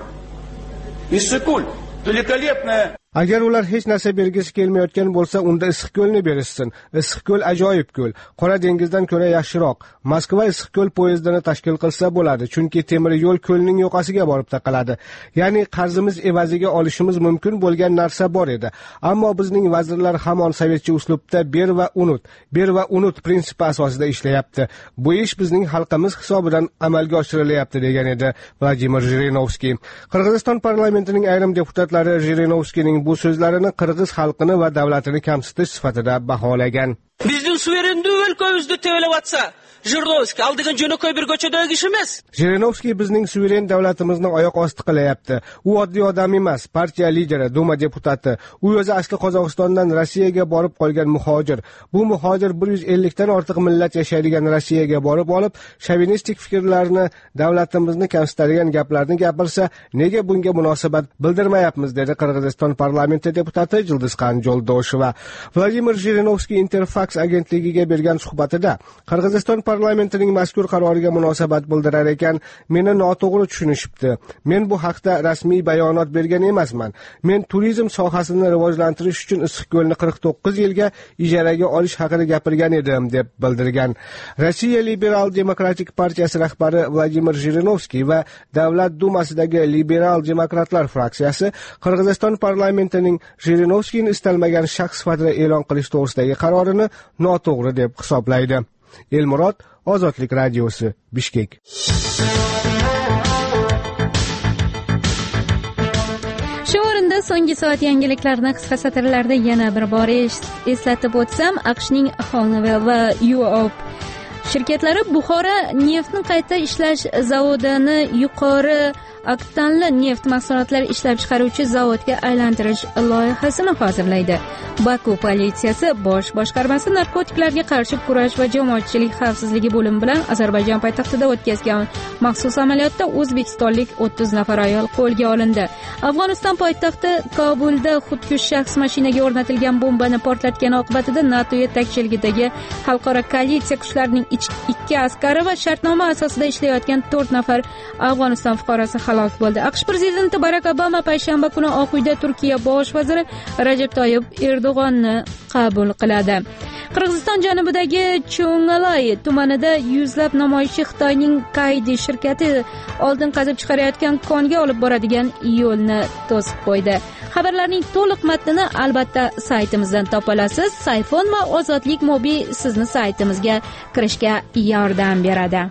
Иссык-Куль. Великолепная. Agar ular hech narsa bergisi kelmayotgan bo'lsa, unda Issiqko'lni berishsin. Issiqko'l ajoyib ko'l. Qora dengizdan ko'ra yaxshiroq. Moskva Issiqko'l poyezdini tashkil qilsa bo'ladi, chunki temir yo'l ko'lning yoqasiga borib taqaladi. Ya'ni qarzimiz evaziga olishimiz mumkin bo'lgan narsa bor edi. Ammo bizning vazirlar hamon sovetcha uslubda ber va unut, ber va unut prinsipi asosida ishlayapti. Bu ish bizning xalqimiz hisobidan amalga oshirilyapti degan edi Vladimir Jirinovskiy. Qirg'iziston parlamentining ayrim deputatlari Jirinovskiyning bu so'zlarini qirg'iz xalqini va davlatini kamsitish sifatida baholagan. Bizning suverenlik o'lkamizda tevalayotsa, Jirinovskiy aldigan jo'nakoy bir ko'chadagi ish emas. Jirinovskiy bizning suveren davlatimizni oyoq osti qilyapti. U oddiy odam emas, partiya lideri, Duma deputati. U o'zi asli Qozog'istondan Rossiyaga borib qolgan muhojir. Bu muhojir bir yuz ellik dan ortiq millat yashaydigan Rossiyaga borib olib, shovinistik fikrlarni, davlatimizni kamsitadigan gaplarni gapirsa, nega bunga munosabat bildirmayapmiz, dedi Qirg'iziston parlamenti deputati Jildizxan Joldosheva. Vladimir Jirinovskiy Interfax agentligiga bergan suhbatida Qirg'iziston parlamentining mazkur qaroriga munosabat bildirar ekan, meni noto'g'ri tushunishibdi. Men bu haqda rasmiy bayonot bergan emasman. Men turizm sohasini rivojlantirish uchun Issiqko'lni qirq to'qqiz yilga ijaraga olish haqida gapirgan edim, deb bildirgan. Rossiya Liberal Demokratik partiyasi rahbari Vladimir Jirinovskiy va Davlat Dumasidagi Liberal demokratlar fraksiyasi Qirg'iziston parlamentining Jirinovskiyni istalmagan shaxs sifatida e'lon qilish to'g'risidagi qarorini noto'g'ri deb hisoblaydi. Elmurod, Ozodlik radiosi, Bishkek. Shu o'rinda so'nggi soat yangiliklarini qisqa satrlarda yana bir bor eslatib o'tsam, AQShning Honeywell va U O P shirkatlari Buxoro neftni qayta ishlash zavodini yuqori oktanli neft mahsulotlari ishlab chiqaruvchi zavodga aylantirish loyihasini hozirlaydi. Baku politsiyasi bosh boshqarmasi narkotiklarga qarshi kurash va jamoatchilik xavfsizligi bo'limi bilan Ozarbayjon poytaxtida o'tkazgan maxsus amaliyotda o'zbekistonlik o'ttiz nafar ayol qo'lga olindi. Afg'oniston poytaxti Kobulda xudkush shaxs mashinaga o'rnatilgan bombani portlatgani oqibatida NATO yetakchiligidagi xalqaro koalitsiya kuchlarining ikki askari va shartnoma asosida ishlayotgan to'rt nafar Afg'oniston fuqarosi halok bo'ldi. AQSh prezidenti Barak Obama payshanba kuni Oq uyda Turkiya bosh vaziri Rajab Toyyib Erdo'g'onni qabul qiladi. Qirg'iziston janubidagi Cho'ngalay tumanida yuzlab namoyishchi Xitoyning Kaydi shirkati oldin qazib chiqarayotgan konga olib boradigan yo'lni to'sib qo'ydi. Xabarlarning to'liq matnini albatta saytimizdan topa olasiz. Sayfon va Ozodlik Mobi sizni saytimizga kirishga yordam beradi.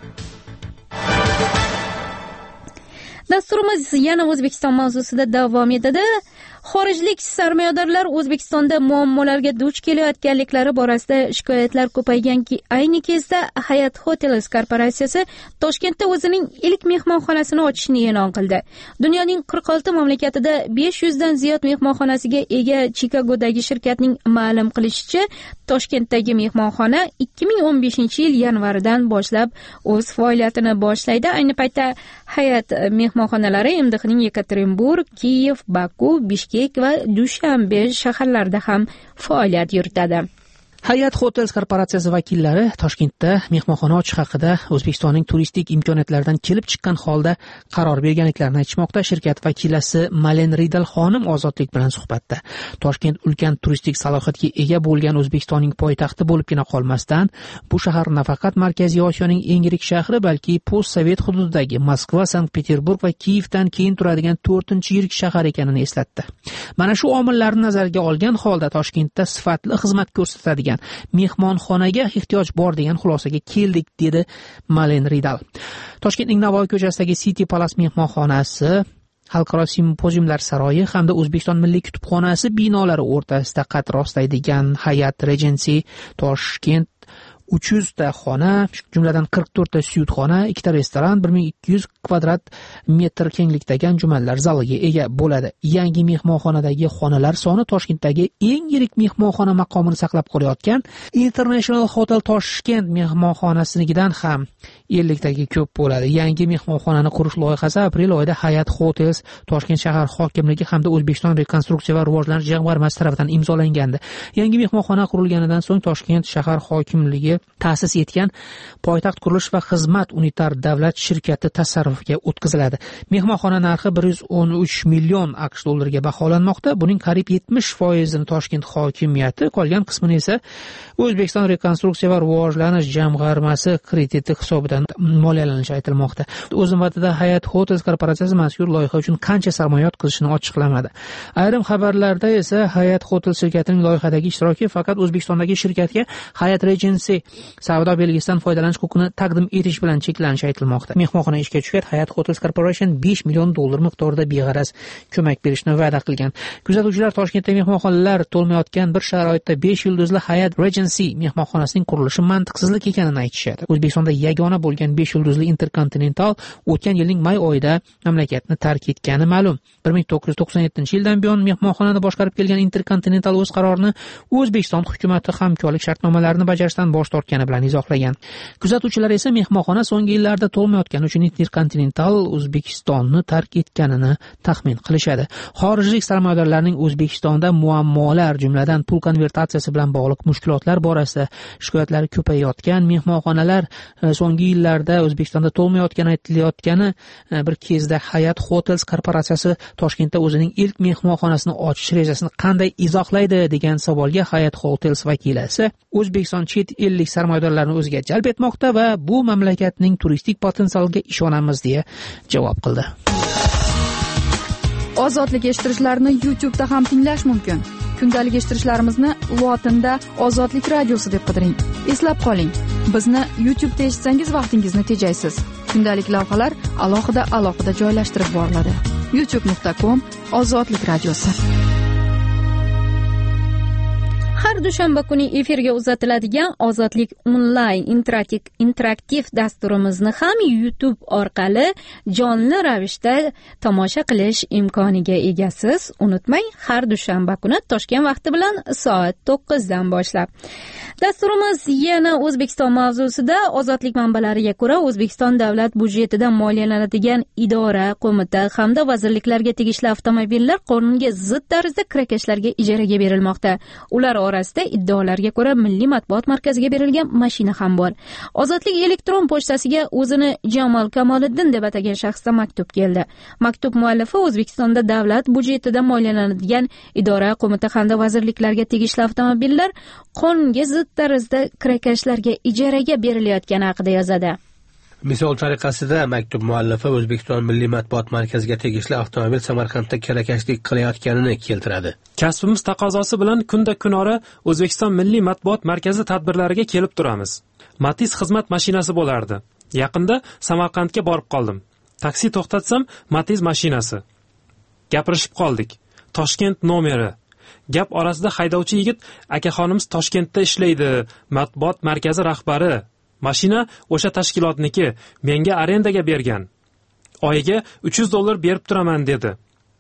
Dasturimiz yana O'zbekiston mavzusida davom etadi. Xorijlik sarmoyadorlar O'zbekistonda muammolarga duch kelayotganliklari borasida shikoyatlar ko'payganki, ayni kezda Hayat Hotels korporatsiyasi Toshkentda o'zining ilk mehmonxonasini ochishni e'lon qildi. Dunyoning qirq olti mamlakatida besh yuz dan ziyod mehmonxonasiga ega Chikagodagi shirkatning ma'lum qilishicha, Toshkentdagi mehmonxona ikki ming o'n beshinchi yil yanvaridan boshlab o'z faoliyatini boshlaydi. Ayni paytda Hayat mehmonxonalari M D Hning Yekaterinburg, Kiyev, Baku, Bishkek va Dushanbe shaharlarida ham faoliyat yuritadi. Hayat Hotels korporatsiyasi vakillari Toshkentda mehmonxona ochish haqida O'zbekistonning turistik imkoniyatlaridan kelib chiqqan holda qaror berganliklarini aytishmoqda. Shirkat vakilasi Malen Ridal xonim Ozodlik bilan suhbatda Toshkent ulkan turistik salohiyatga ega bo'lgan O'zbekistonning poytaxti bo'libgina qolmasdan, bu shahar nafaqat Markaziy Osiyoning eng yirik shahri, balki post-sovet hududidagi Moskva, Sankt-Peterburg va Kiyevdan keyin turadigan to'rtinchi yirik shahar ekanini eslatdi. Mana shu omillarni nazarga olgan holda Toshkentda sifatli xizmat ko'rsatadigan mehmonxonaga ehtiyoj bor degan xulosaga keldik, dedi Malen Ridal. Toshkentning Navoiy ko'chasidagi City Palace mehmonxonasi, Xalqaro simpoziumlar saroyi hamda O'zbekiston Milliy kutubxonasi binolari o'rtasida qad rostlaydigan Hayat Regency Toshkent uch yuz ta xona, jumladan qirq to'rt ta suyutxona, ikkita restoran, bir ming ikki yuz kvadrat metr kenglikdagi anjumanlar zaliga ega bo'ladi. Yangi mehmonxonadagi xonalar soni Toshkentdagi eng yirik mehmonxona maqomini saqlab qolayotgan International Hotel Toshkent mehmonxonasinikidan ham elliktaga ko'p bo'ladi. Yangi mehmonxonani qurish loyihasi aprel oyida Hayat Hotels Toshkent shahar hokimligi hamda O'zbekiston Rekonstruksiya va rivojlanish jamg'armasi tomonidan imzolangandi. Yangi mehmonxona qurilganidan so'ng Toshkent shahar hokimligi ta'sis etgan Poytaxt qurilish va xizmat unitar davlat shirkati tasarrufiga o'tkaziladi. Mehmonxona narxi bir yuz o'n uch million AQSh dollariga baholanmoqda. Buning qariyb yetmish foizini Toshkent hokimiyati, qolgan qismini esa O'zbekiston Rekonstruksiya va rivojlanish jamg'armasi krediti hisobidan moliyalanishi aytilmoqda. O'z navbatida Hayat Hotels korporatsiyasi mazkur loyiha uchun qancha sarmoya o'tkazishini ochiqlamadi. Ayrim xabarlarda esa Hayat Hotels shirkatining loyihadagi ishtiroki faqat O'zbekistondagi shirkatga Hayat Regency savdo belgisidan foydalanish huquqini taqdim etish bilan cheklanishi aytilmoqda. Mehmonxona ishga tushgach, Hayat Hotels Corporation besh million dollar miqdorida beg'araz ko'mak berishni va'da qilgan. Kuzatuvchilar Toshkentda mehmonxonalar to'lmayotgan bir sharoitda besh yulduzli Hayat Regency mehmonxonasining qurilishi mantiqsizlik ekanini aytishadi. O'zbekistonda yagona bo'lgan besh yulduzli Intercontinental o'tgan yilning may oyida mamlakatni tark etgani ma'lum. bir ming to'qqiz yuz to'qson yettinchi yildan buyon mehmonxonani boshqarib kelgan Intercontinental o'z qarorini O'zbekiston hukumati hamkorlik shartnomalarini bajarishdan bosh tortgani bilan izohlagan. Kuzatuvchilar esa mehmonxona so'nggi yillarda to'lmayotgani uchun Intercontinental O'zbekistonni tark etganini taxmin qilishadi. Xorijlik sarmoyadorlarning O'zbekistonda muammolar, jumladan pul konvertatsiyasi bilan bog'liq mushkulotlar borasida shikoyatlari ko'payayotgan, mehmonxonalar so'nggi yillarda O'zbekistonda to'lmayotgani aytilayotgani bir kezda Hayat Hotels korporatsiyasi Toshkentda o'zining ilk mehmonxonasini ochish rejasini qanday izohlaydi degan savolga Hayat Hotels vakilasi O'zbekiston chet ellik sarmoyadorlarni o'ziga jalb etmoqda va bu mamlakatning turistik potensialiga ishonamiz deya javob qildi. Ozodlik eshittirishlarni YouTube'da ham tinglash mumkin. Kundalik eshittirishlarimizni lotinda Ozodlik radiosi deb qidiring. Eslab qoling, bizni YouTube'da eshitsangiz vaqtingizni tejaysiz. Kundalik lavhalar alohida alohida joylashtirib boriladi. youtube nuqta com Ozodlik radiosi. har dushanba kuni efirga uzatiladigan Ozodlik onlayn interaktiv interaktiv dasturimizni ham YouTube orqali jonli ravishda tomosha qilish imkoniga egasiz. Unutmang, har dushanba kuni Toshkent vaqti bilan soat to'qqizdan boshlab. Dasturimiz yana O'zbekiston mavzusida. Ozodlik manbalariga ko'ra, O'zbekiston davlat budjetidan moliyalanadigan idora, qo'mita hamda vazirliklarga tegishli avtomobillar qonunga zid tarzda kirakashlarga ijaraga berilmoqda. Ular orasida iddaolarga ko'ra Milliy matbuot markaziga berilgan mashina ham bor. Ozodlik elektron pochtasiga o'zini Jamol Kamoliddin deb atagan shaxsdan maktub keldi. Maktub muallifi O'zbekistonda davlat budjetidan moliyalanadigan idora, qo'mita hamda vazirliklarga tegishli avtomobillar qonunga zid tarzda kirakashlarga ijaraga berilayotgani haqida yozadi. Misol tariqasida maktub muallifi O'zbekiston Milliy matbuot markaziga tegishli avtomobil Samarqandda kirakashlik qilayotganini keltiradi. Kasbimiz taqozosi bilan kunda kunora O'zbekiston Milliy matbuot markazi tadbirlariga kelib turamiz. Matiz xizmat mashinasi bo'lardi. Yaqinda Samarqandga borib qoldim. Taksi to'xtatsam, Matiz mashinasi. Gapirishib qoldik. Toshkent nomeri. Gap orasida haydovchi yigit akaxonimiz Toshkentda ishlaydi, matbuot markazi rahbari. Mashina o'sha tashkilotniki, menga arendaga bergan. Oyiga uch yuz dollar berib turaman dedi.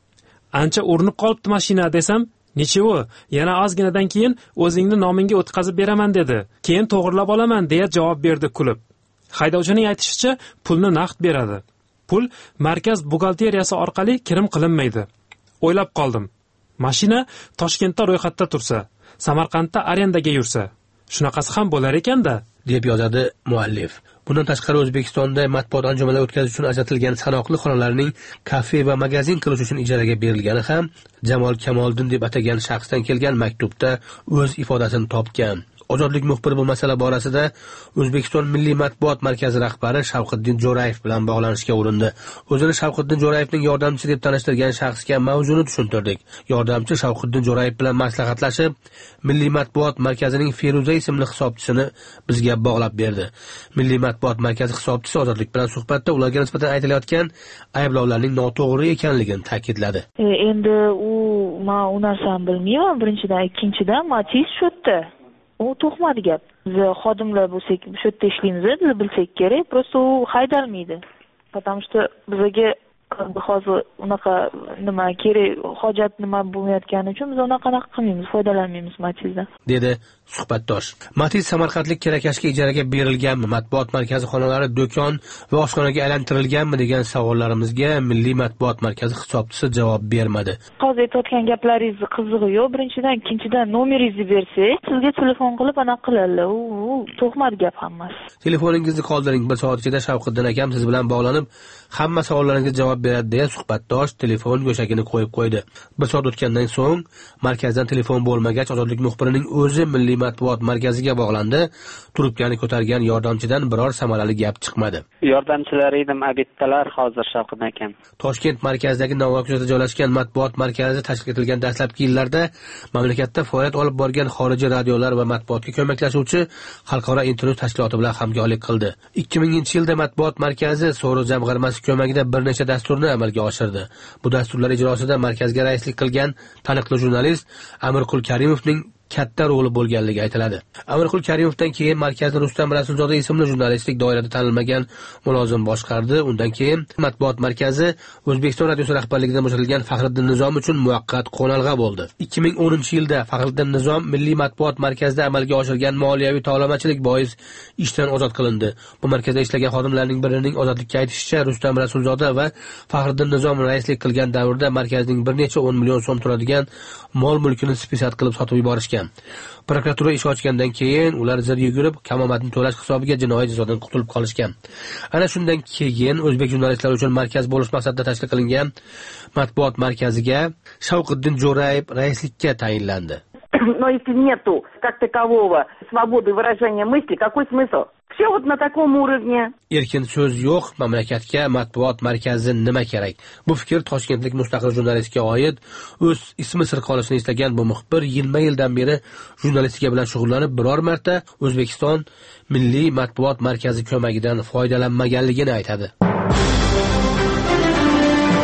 Ancha urinib qolibdi mashina desam, nechivu, yana ozginadan keyin o'zingni nomingga o'tkazib beraman dedi. Keyin to'g'rilab olaman deya javob berdi kulib. Haydovchining aytishicha, pulni naqd beradi. Pul markaz buxgalteriyasi orqali kirim qilinmaydi. O'ylab qoldim. Mashina Toshkentda ro'yxatda tursa, Samarqandda arendaga yursa, shunaqasi ham bo'lar ekan-da, deb yozadi muallif. Bundan tashqari O'zbekistonda matbuot anjumanlari o'tkazish uchun ajratilgan sanoqli xonalarning kafe va magazin qilish uchun ijaraga berilgani ham Jamol Kamoliddin deb atagan shaxsdan kelgan maktubda o'z ifodasini topgan. Ozodlik muxbiri bu masala borasida O'zbekiston Milliy matbuot markazi rahbari Shavqiddin Jo'rayev bilan bog'lanishga urindi. O'zini Shavqiddin Jo'rayevning yordamchisi deb tanishtirgan shaxsga mavzuni tushuntirdik. Yordamchi Shavqiddin Jo'rayev bilan maslahatlashib, Milliy matbuot markazining Feruza ismli hisobchisini bizga bog'lab berdi. Milliy matbuot markazi hisobchisi Ozodlik bilan suhbatda ularga nisbatan aytilayotgan ayblovlarning noto'g'ri ekanligini ta'kidladi. Endi u men u narsani bilmayman. Birinchidan, ikkinchidan, Matiz shu-yerda. U to'xmat gap. Biz xodimlar bo'lsak, shu yerda ishlaymiz, biz bilsak kerak, просто u haydalmaydi. Потому что bizga hozir unaqa nima kerak, hojat nima bo'lmayotgani uchun biz unaqa qilmaymiz, foydalanmaymiz Matizdan, dedi suhbatdosh. Matiz Samarqandlik kirakashga ijaraga berilganmi, matbuot markazi xonalari do'kon va oshxonaga aylantirilganmi degan savollarimizga Milliy matbuot markazi hisobchisi javob bermadi. Hozir aytayotgan gaplaringiz qizig'i yo'q. Birinchidan, ikkinchidan nomeringizni bersak, sizga telefon qilib ana qiladilar. U to'xmat gap hammasi. Telefoningizni qoldiring, bir soat ichida Shavqiddin akam siz bilan bog'lanib, hamma savollaringizga javob beradi deya suhbatdosh telefon go'shagini qo'yib qo'ydi. Bir soat o'tgandan so'ng markazdan telefon bo'lmagach, Ozodlik muxbirining o'zi Milliy matbuot markaziga bog'landi. Turubkani ko'targan yordamchidan biror samarali gap chiqmadi. Yordamchilar edim, abittalar hozir Shavqiddin akam. Toshkent markazidagi Navoiyda joylashgan matbuot markazi tashkil etilgan dastlabki yillarda mamlakatda faoliyat olib borgan xorijiy radiolar va matbuotga ko'maklashuvchi xalqaro internet tashkiloti bilan hamkorlik qildi. ikki minginchi yilda matbuot markazi So'ro jamg'armasi ko'magida bir necha dasturni amalga oshirdi. Bu dasturlar ijrosida markazga raislik qilgan taniqli jurnalist Amirqul Karimovning katta roli bo'lganligi aytiladi. Amirqul Karimovdan keyin markazni Rustam Rasulzoda ismli jurnalistlik doirasida tanilmagan mulozim boshqardi. Undan keyin matbuot markazi O'zbekiston radiosi rahbarligidan bo'shatilgan Faxriddin Nizom uchun muvaqqat qo'nalg'a bo'ldi. ikki ming o'ninchi yilda Faxriddin Nizom Milliy matbuot markazida amalga oshirgan moliyaviy tovlamachilik bois ishdan ozod qilindi. Bu markazda ishlagan xodimlarning birining ozodlikka aytishicha, Rustam Rasulzoda va Faxriddin Nizom raislik qilgan davrda markazning bir necha o'n million so'm turadigan mol-mulkini spisat qilib sotib yuborishgan. Prokuratura ish ochgandan keyin ular zir yugurib, kamomatni to'lash hisobiga jinoiy jazodan qutulib qolishgan. Ana shundan keyin o'zbek jurnalistlari uchun markaz bo'lish maqsadida tashkil qilingan matbuot markaziga Shavqiddin Jo'rayev raislikka tayinlandi. Но если nету как такового свободы выражения мысли, какой смысл? Все вот на таком уровне. Erkin so'z yo'q, mamlakatga matbuot markazi nima kerak? Bu fikr toshkentlik mustaqil jurnalistga oid. O'z ismi sir qolishini istagan bu muxbir yilma-yildan beri jurnalistika bilan shug'ullanib, biror marta O'zbekiston Milliy matbuot markazi ko'magidan foydalanmaganligini aytadi.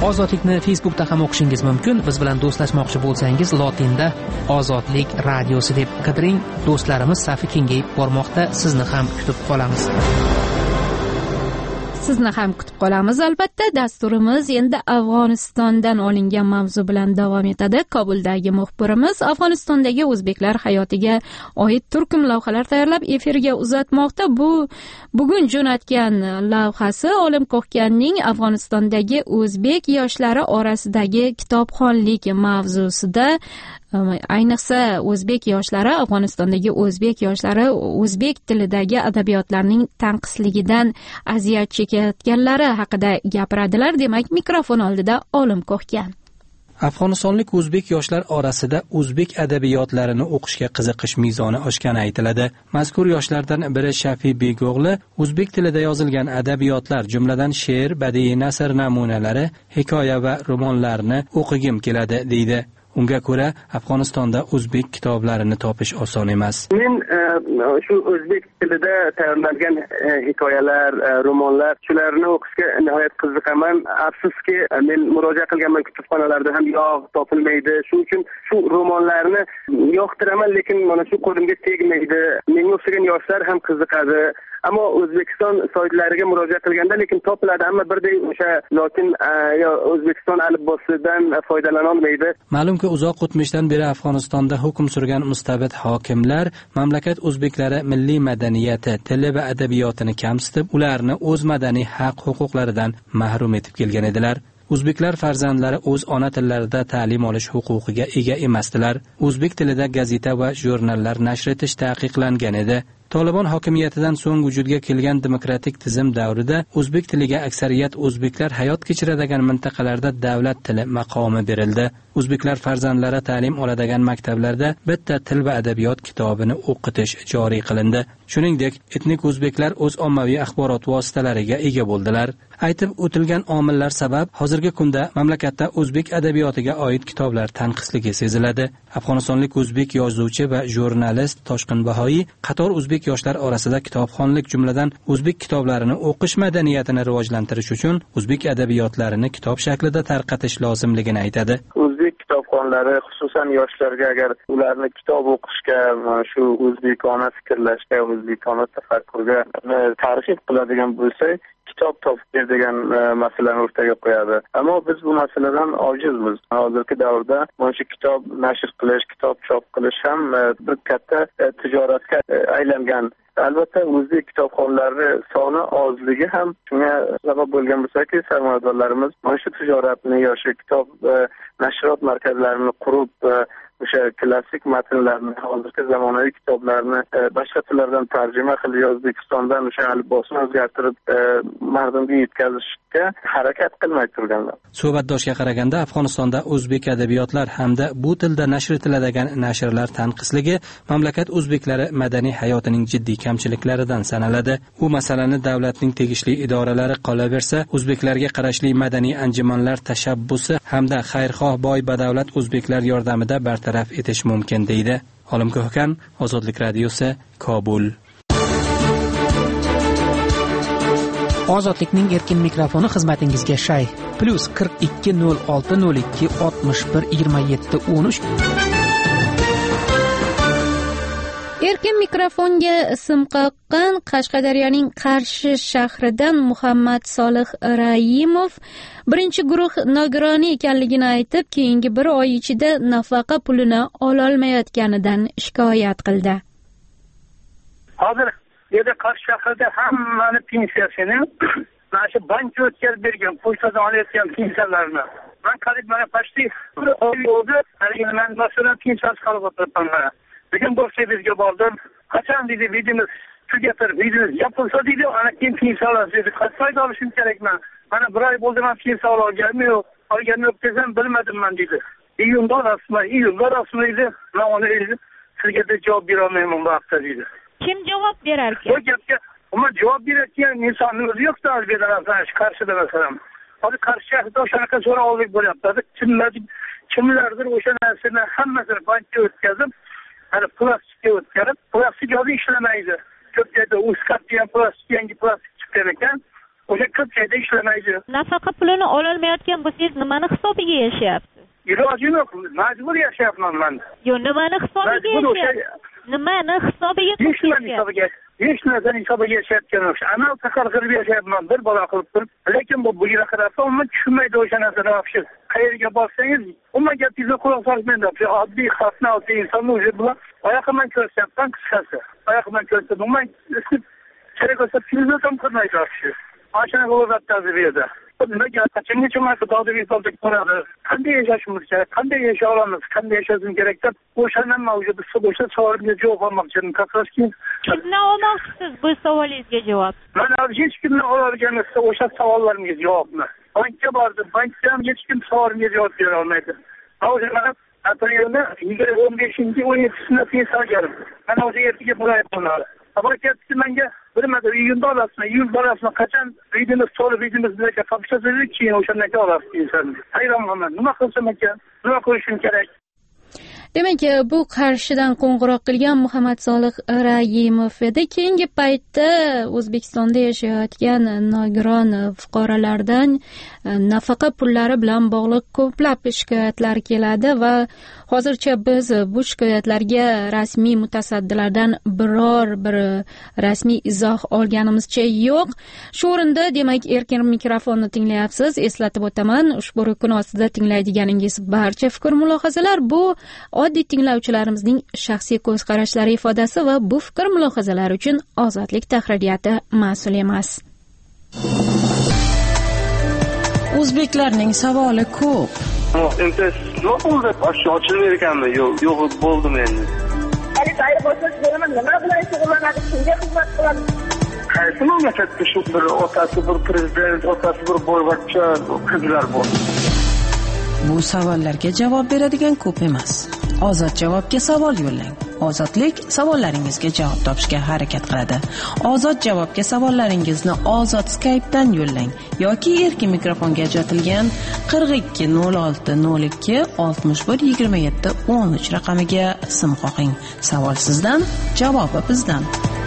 Ozodlikni Facebookda ham o'qishingiz mumkin. Biz bilan do'stlashmoqchi bo'lsangiz, lotinda Ozodlik radiosi deb qidiring. Do'stlarimiz safi kengayib bormoqda. Sizni ham kutib qolamiz. Sizni ham kutib qolamiz albatta. Dasturimiz endi Afg'onistondan olingan mavzu bilan davom etadi. Kobuldagi muxbirimiz Afg'onistondagi o'zbeklar hayotiga oid turkum lavhalar tayyorlab efirga uzatmoqda. Bu bugun jo'natgan lavhasi Olim Ko'hkanning Afg'onistondagi o'zbek yoshlari orasidagi kitobxonlik mavzusida. Ayniqsa o'zbek yoshlari, Afg'onistondagi o'zbek yoshlari o'zbek tilidagi adabiyotlarning tanqisligidan aziyat chekayotganlari haqida gapiradilar. Demak, mikrofon oldida Olim Ko'hkan. Afg'onistonlik o'zbek yoshlar orasida o'zbek adabiyotlarini o'qishga qiziqish mezoni oshgani aytiladi. Mazkur yoshlardan biri Shafiy Bego'g'li o'zbek tilida yozilgan adabiyotlar, jumladan she'r, badiiy nasr namunalari, hikoya va romanlarni o'qigim keladi deydi. Unga ko'ra, Afg'onistonda o'zbek kitoblarini topish oson emas. Men shu o'zbek tilida tayyorlangan hikoyalar, romanlar, shularni o'qishga nihoyat qiziqaman. Afsuski, men murojaat qilganman kutubxonalarda ham yog' topilmaydi. Shuning uchun shu romanlarni yoqtiraman, lekin mana shu qo'limga tegmaydi. Menga o'xshagan yoshlar ham qiziqadi. Ammo O'zbekiston saytlariga murojaat qilganda lekin topiladi, ammo birday o'sha lotin yo O'zbekiston alifbosidan foydalana olmaydi. Ma'lumki, uzoq o'tmishdan beri Afg'onistonda hukm surgan mustabid hokimlar mamlakat o'zbeklari milliy madaniyati, tili va adabiyotini kamsitib, ularni o'z madaniy haq-huquqlaridan mahrum etib kelgan edilar. O'zbeklar farzandlari o'z ona tillarida ta'lim olish huquqiga ega emasdilar. O'zbek tilida gazeta va jurnallar nashr etish taqiqlangan edi. Tolibon hokimiyatidan so'ng vujudga kelgan demokratik tizim davrida o'zbek tiliga aksariyat o'zbeklar hayot kechiradigan mintaqalarda davlat tili maqomi berildi. O'zbeklar farzandlari ta'lim oladigan maktablarda bitta til va adabiyot kitobini o'qitish joriy qilindi. Shuningdek, etnik o'zbeklar o'z ommaviy axborot vositalariga ega bo'ldilar. Aytib o'tilgan omillar sabab hozirgi kunda mamlakatda o'zbek adabiyotiga oid kitoblar tanqisligi seziladi. Afg'onistonlik o'zbek yozuvchi va jurnalist Toshqin Bahoiy qator o'zbek yoshlar orasida kitobxonlik, jumladan o'zbek kitoblarini o'qish madaniyatini rivojlantirish uchun o'zbek adabiyotlarini kitob shaklida tarqatish lozimligini aytadi. O'zbek kitobxonlari, xususan yoshlarga agar ularni kitob o'qishga, shu o'zbekona fikrlashga, o'zbekona tafakkurga targ'ib qiladigan bo'lsa, kitob topib degan masalani o'rtaga qo'yadi. Ammo biz bu masaladan ojizmiz. Hozirgi davrda mana shu kitob nashr qilish, kitob chop qilish ham bir katta tijoratga aylangan. Albatta, o'zbek kitobxonlari soni ozligi ham shunga sabab bo'lgan bo'lsa-ki, sarmoyadorlarimiz mana shu tijoratni yoshi kitob nashrot markazlarini qurib, o'sha klassik matnlarni, hozirgi zamonaviy kitoblarni boshqa tillardan tarjima qilib, O'zbekistondan o'sha alifbosini o'zgartirib mardumga yetkazishga harakat qilmay turganlar. Suhbatdoshga qaraganda, Afg'onistonda o'zbek adabiyotlar hamda bu tilda nashr etiladigan nashrlar tanqisligi mamlakat o'zbeklari madaniy hayotining jiddiy kamchiliklaridan sanaladi. U masalani davlatning tegishli idoralari, qolaversa, o'zbeklarga qarashli madaniy anjumanlar tashabbusi hamda xayrixoh boy badavlat o'zbeklar yordamida bartaraf etish mumkin deydi. Olim Ko'hkan, Ozodlik radiosi, Kobul. Ozodlikning erkin mikrofoni xizmatingizga shay. Plus qirq ikki nol olti nol ikki oltmish bir yigirma yetti o'n uch. Erkin mikrofonga ism qoqqan Qashqadaryoning Qarshi shahridan Muhammad Solih Raimov birinchi guruh nogironi ekanligini aytib, keyingi bir oy ichida nafaqa pulini ola olmayotganidan shikoyat qildi. Hozir yerda Qarshi shahrida hammani pensiyasini mana shu bank o'tkazib bergan, pochtadan olayotgan pensiyalarni. Men qarib mana pashti bir oy bo'ldi, men masalan pensiyasi qolib o'tiribman. Bugun bo'xshabizga bordim. Qachon dedi, videomiz tugatib, videomiz yapılsa dedi, ana keyin pensiya olasiz dedi. Qanday olishim kerakman? Mana bir oy bo'ldi, men pensiya olganim yo'q. Olganim yo'q desam, bilmadim men dedi. Iyunda olasizmi? Iyunda olasizmi dedi. Men uni dedi, sizga de javob bera olmayman bu haqda dedi. Kim javob berar ekan? Bu gapga Ama cevap verirken insanımız yok da bir taraftan karşıda mesela. Hadi karşıya da şarkı sonra olacak böyle yaptık. Kimler, kimlerdir o şeylerine hemmesini bankta ötkazıp, hani plastik ötkazıp, plastik adı işlemeydi. Türkiye'de uskat diyen plastik, yengi plastik çıkarırken, o'sha ko'p joyda ishlamaydi. Nafaqa pulini ololmayotgan bo'lsangiz, nimani hisobiga yashayapsiz? Iloji yo'q, majbur yashayapman men. Yo, nimani hisobiga yashayapsiz? Nimani hisobiga yashayapsiz? Hech narsani hisobiga yashayotgan yo'q. Amal taqal qilib yashayapman, bir bola qilib turib. Lekin bu bu yil qarasa, umuman tushunmaydi o'sha narsani vobshe. Qayerga borsangiz, umuman gapingizga quloq solmaydi. Oddiy xalqni oddiy insonni o'zi bilan oyoqman ko'rsatdan qisqasi. Oyoqman ko'rsatdan umuman kerak bo'lsa filozofim ham qilmaydi vobshe. Ashana bo'latadi bu yerda. Nima qachonga chunki dodib hisobga ko'radi. Qanday yashashimiz kerak, qanday yashay olamiz, qanday yashashimiz kerak deb o'shandan mavjud o'sha savolga javob olmoqchiman. Qasoskin kimdan olmoqchisiz bu savolingizga javob? Men hech kimdan ololmagan o'sha savollarimga javobni. Bankka bordim, bankda ham hech kim savolimga javob bera olmaydi. Hozir mana aprelda o'n beshinchi o'n yettisida pensiya olganim. Mana o'sha ertaga pulay qo'yiladi. Abrokatchi menga bir marta iyunda olasizmi, iyunda olasizmi, qachon videoni so'rab videomizga topshirsangiz keyin o'shandan keyin olasiz deysan. Hayronman, nima qilsam ekan, nima qilishim kerak? Demak, bu Qarshidan qo'ng'iroq qilgan Muhammad Solih Rayimov edi. Keyingi paytda O'zbekistonda yashayotgan nogiron fuqarolardan nafaqa pullari bilan bog'liq ko'plab shikoyatlar keladi va hozircha biz bu shikoyatlarga rasmiy mutasaddilardan biror bir rasmiy izoh olganimizcha yo'q. Shu o'rinda, demak, erkin mikrofonni tinglayapsiz. Eslatib o'taman, ushbu rukun ostida tinglaydiganingiz barcha fikr mulohazalar bu oddiy tinglovchilarimizning shaxsiy ko'z qarashlari ifodasi va bu fikr mulohazalar uchun Ozodlik tahririyati mas'ul emas. O'zbeklarning savoli ko'p. Endi nima bo'ldi? Ochilib ekanmi? Yo'q, yo'q bo'ldimi endi. Hali tayyor bo'lsangiz beraman, nima bilan shug'ullanadi, kimga xizmat qiladi? Qaysi mamlakatda shu bir otasi bir prezident, otasi bir boyvachcha qizlar bor? Bu savollarga javob beradigan ko'p emas. Ozod javobga savol yo'llang. Ozodlik savollaringizga javob topishga harakat qiladi. Ozod javobga savollaringizni Ozod Skype'dan yo'llang yoki erkin mikrofonga ajratilgan qirq ikki nol olti nol ikki oltmish bir yigirma yetti o'n uch raqamiga sim qo'ying. Savol sizdan, javobi bizdan.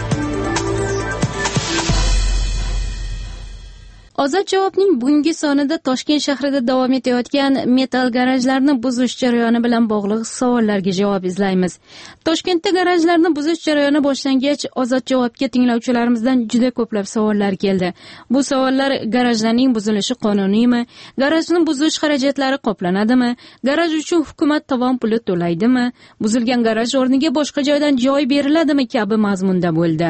Ozod javobning bugungi sonida Toshkent shahrida davom etayotgan metal garajlarni buzish jarayoni bilan bog'liq savollarga javob izlaymiz. Toshkentda garajlarni buzish jarayoni boshlangach, Ozod javobga tinglovchilarimizdan juda ko'plab savollar keldi. Bu savollar garajlarning buzilishi qonuniymi? Garajni buzish xarajatlari qoplanadimi? Garaj uchun hukumat tovon puli to'laydimi? Buzilgan garaj o'rniga boshqa joydan joy beriladimi kabi mazmunda bo'ldi.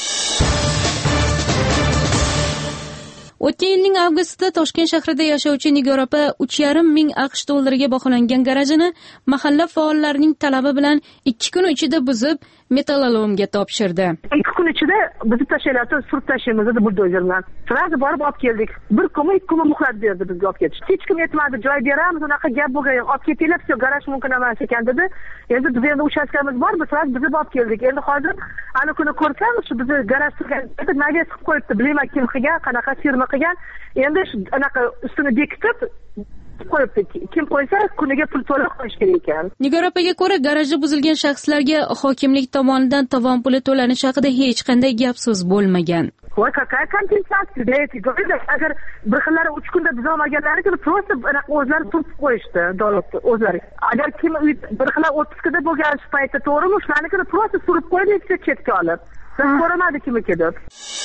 O'tgan yilning avgustida Toshkent shahrida yashovchi Nigor opa uch yarim ming AQSh dollariga baholangan garajini mahalla faollarining talabi bilan ikki kun ichida buzib metallolomga topshirdi. ikki kun ichida bizni tashlayapti, surib tashlaymiz dedi buldozer bilan. Sразу borib olib keldik. Bir kun, ikki kun muhlat berdi bizga olib ketish. Hech kim aytmadi, joy beramiz, unaqa gap bo'lgan yo'q. Olib ketinglar, shu garaj mumkin emas ekan dedi. Endi biz endi uchastkamiz bor, biz sразу bizib olib keldik. Endi hozir ana kuni ko'rsam, shu bizni garaj turgan yerda nagas qilib qo'yibdi. Bilmayman kim qilgan, qanaqa firma qilgan. Endi shu anaqa ustini bekitib qo'yibdi. Kim qo'ysa kuniga pul to'lab qo'yish kerak ekan. Nigor opaga ko'ra, garajda buzilgan shaxslarga hokimlik tomonidan tovon puli to'lanishi haqida hech qanday gap so'z bo'lmagan. Voy, какая компенсация? Deydi, agar bir xillari uch kunda buzolmaganlari kimi просто anaqa o'zlari turib qo'yishdi, davlat o'zlari. Agar kim bir xillar o'ttiz kunda bo'lgan paytda to'g'rimi, shularnikini просто surib qo'ydi, chetga olib. Siz ko'rmadi kimiki deb.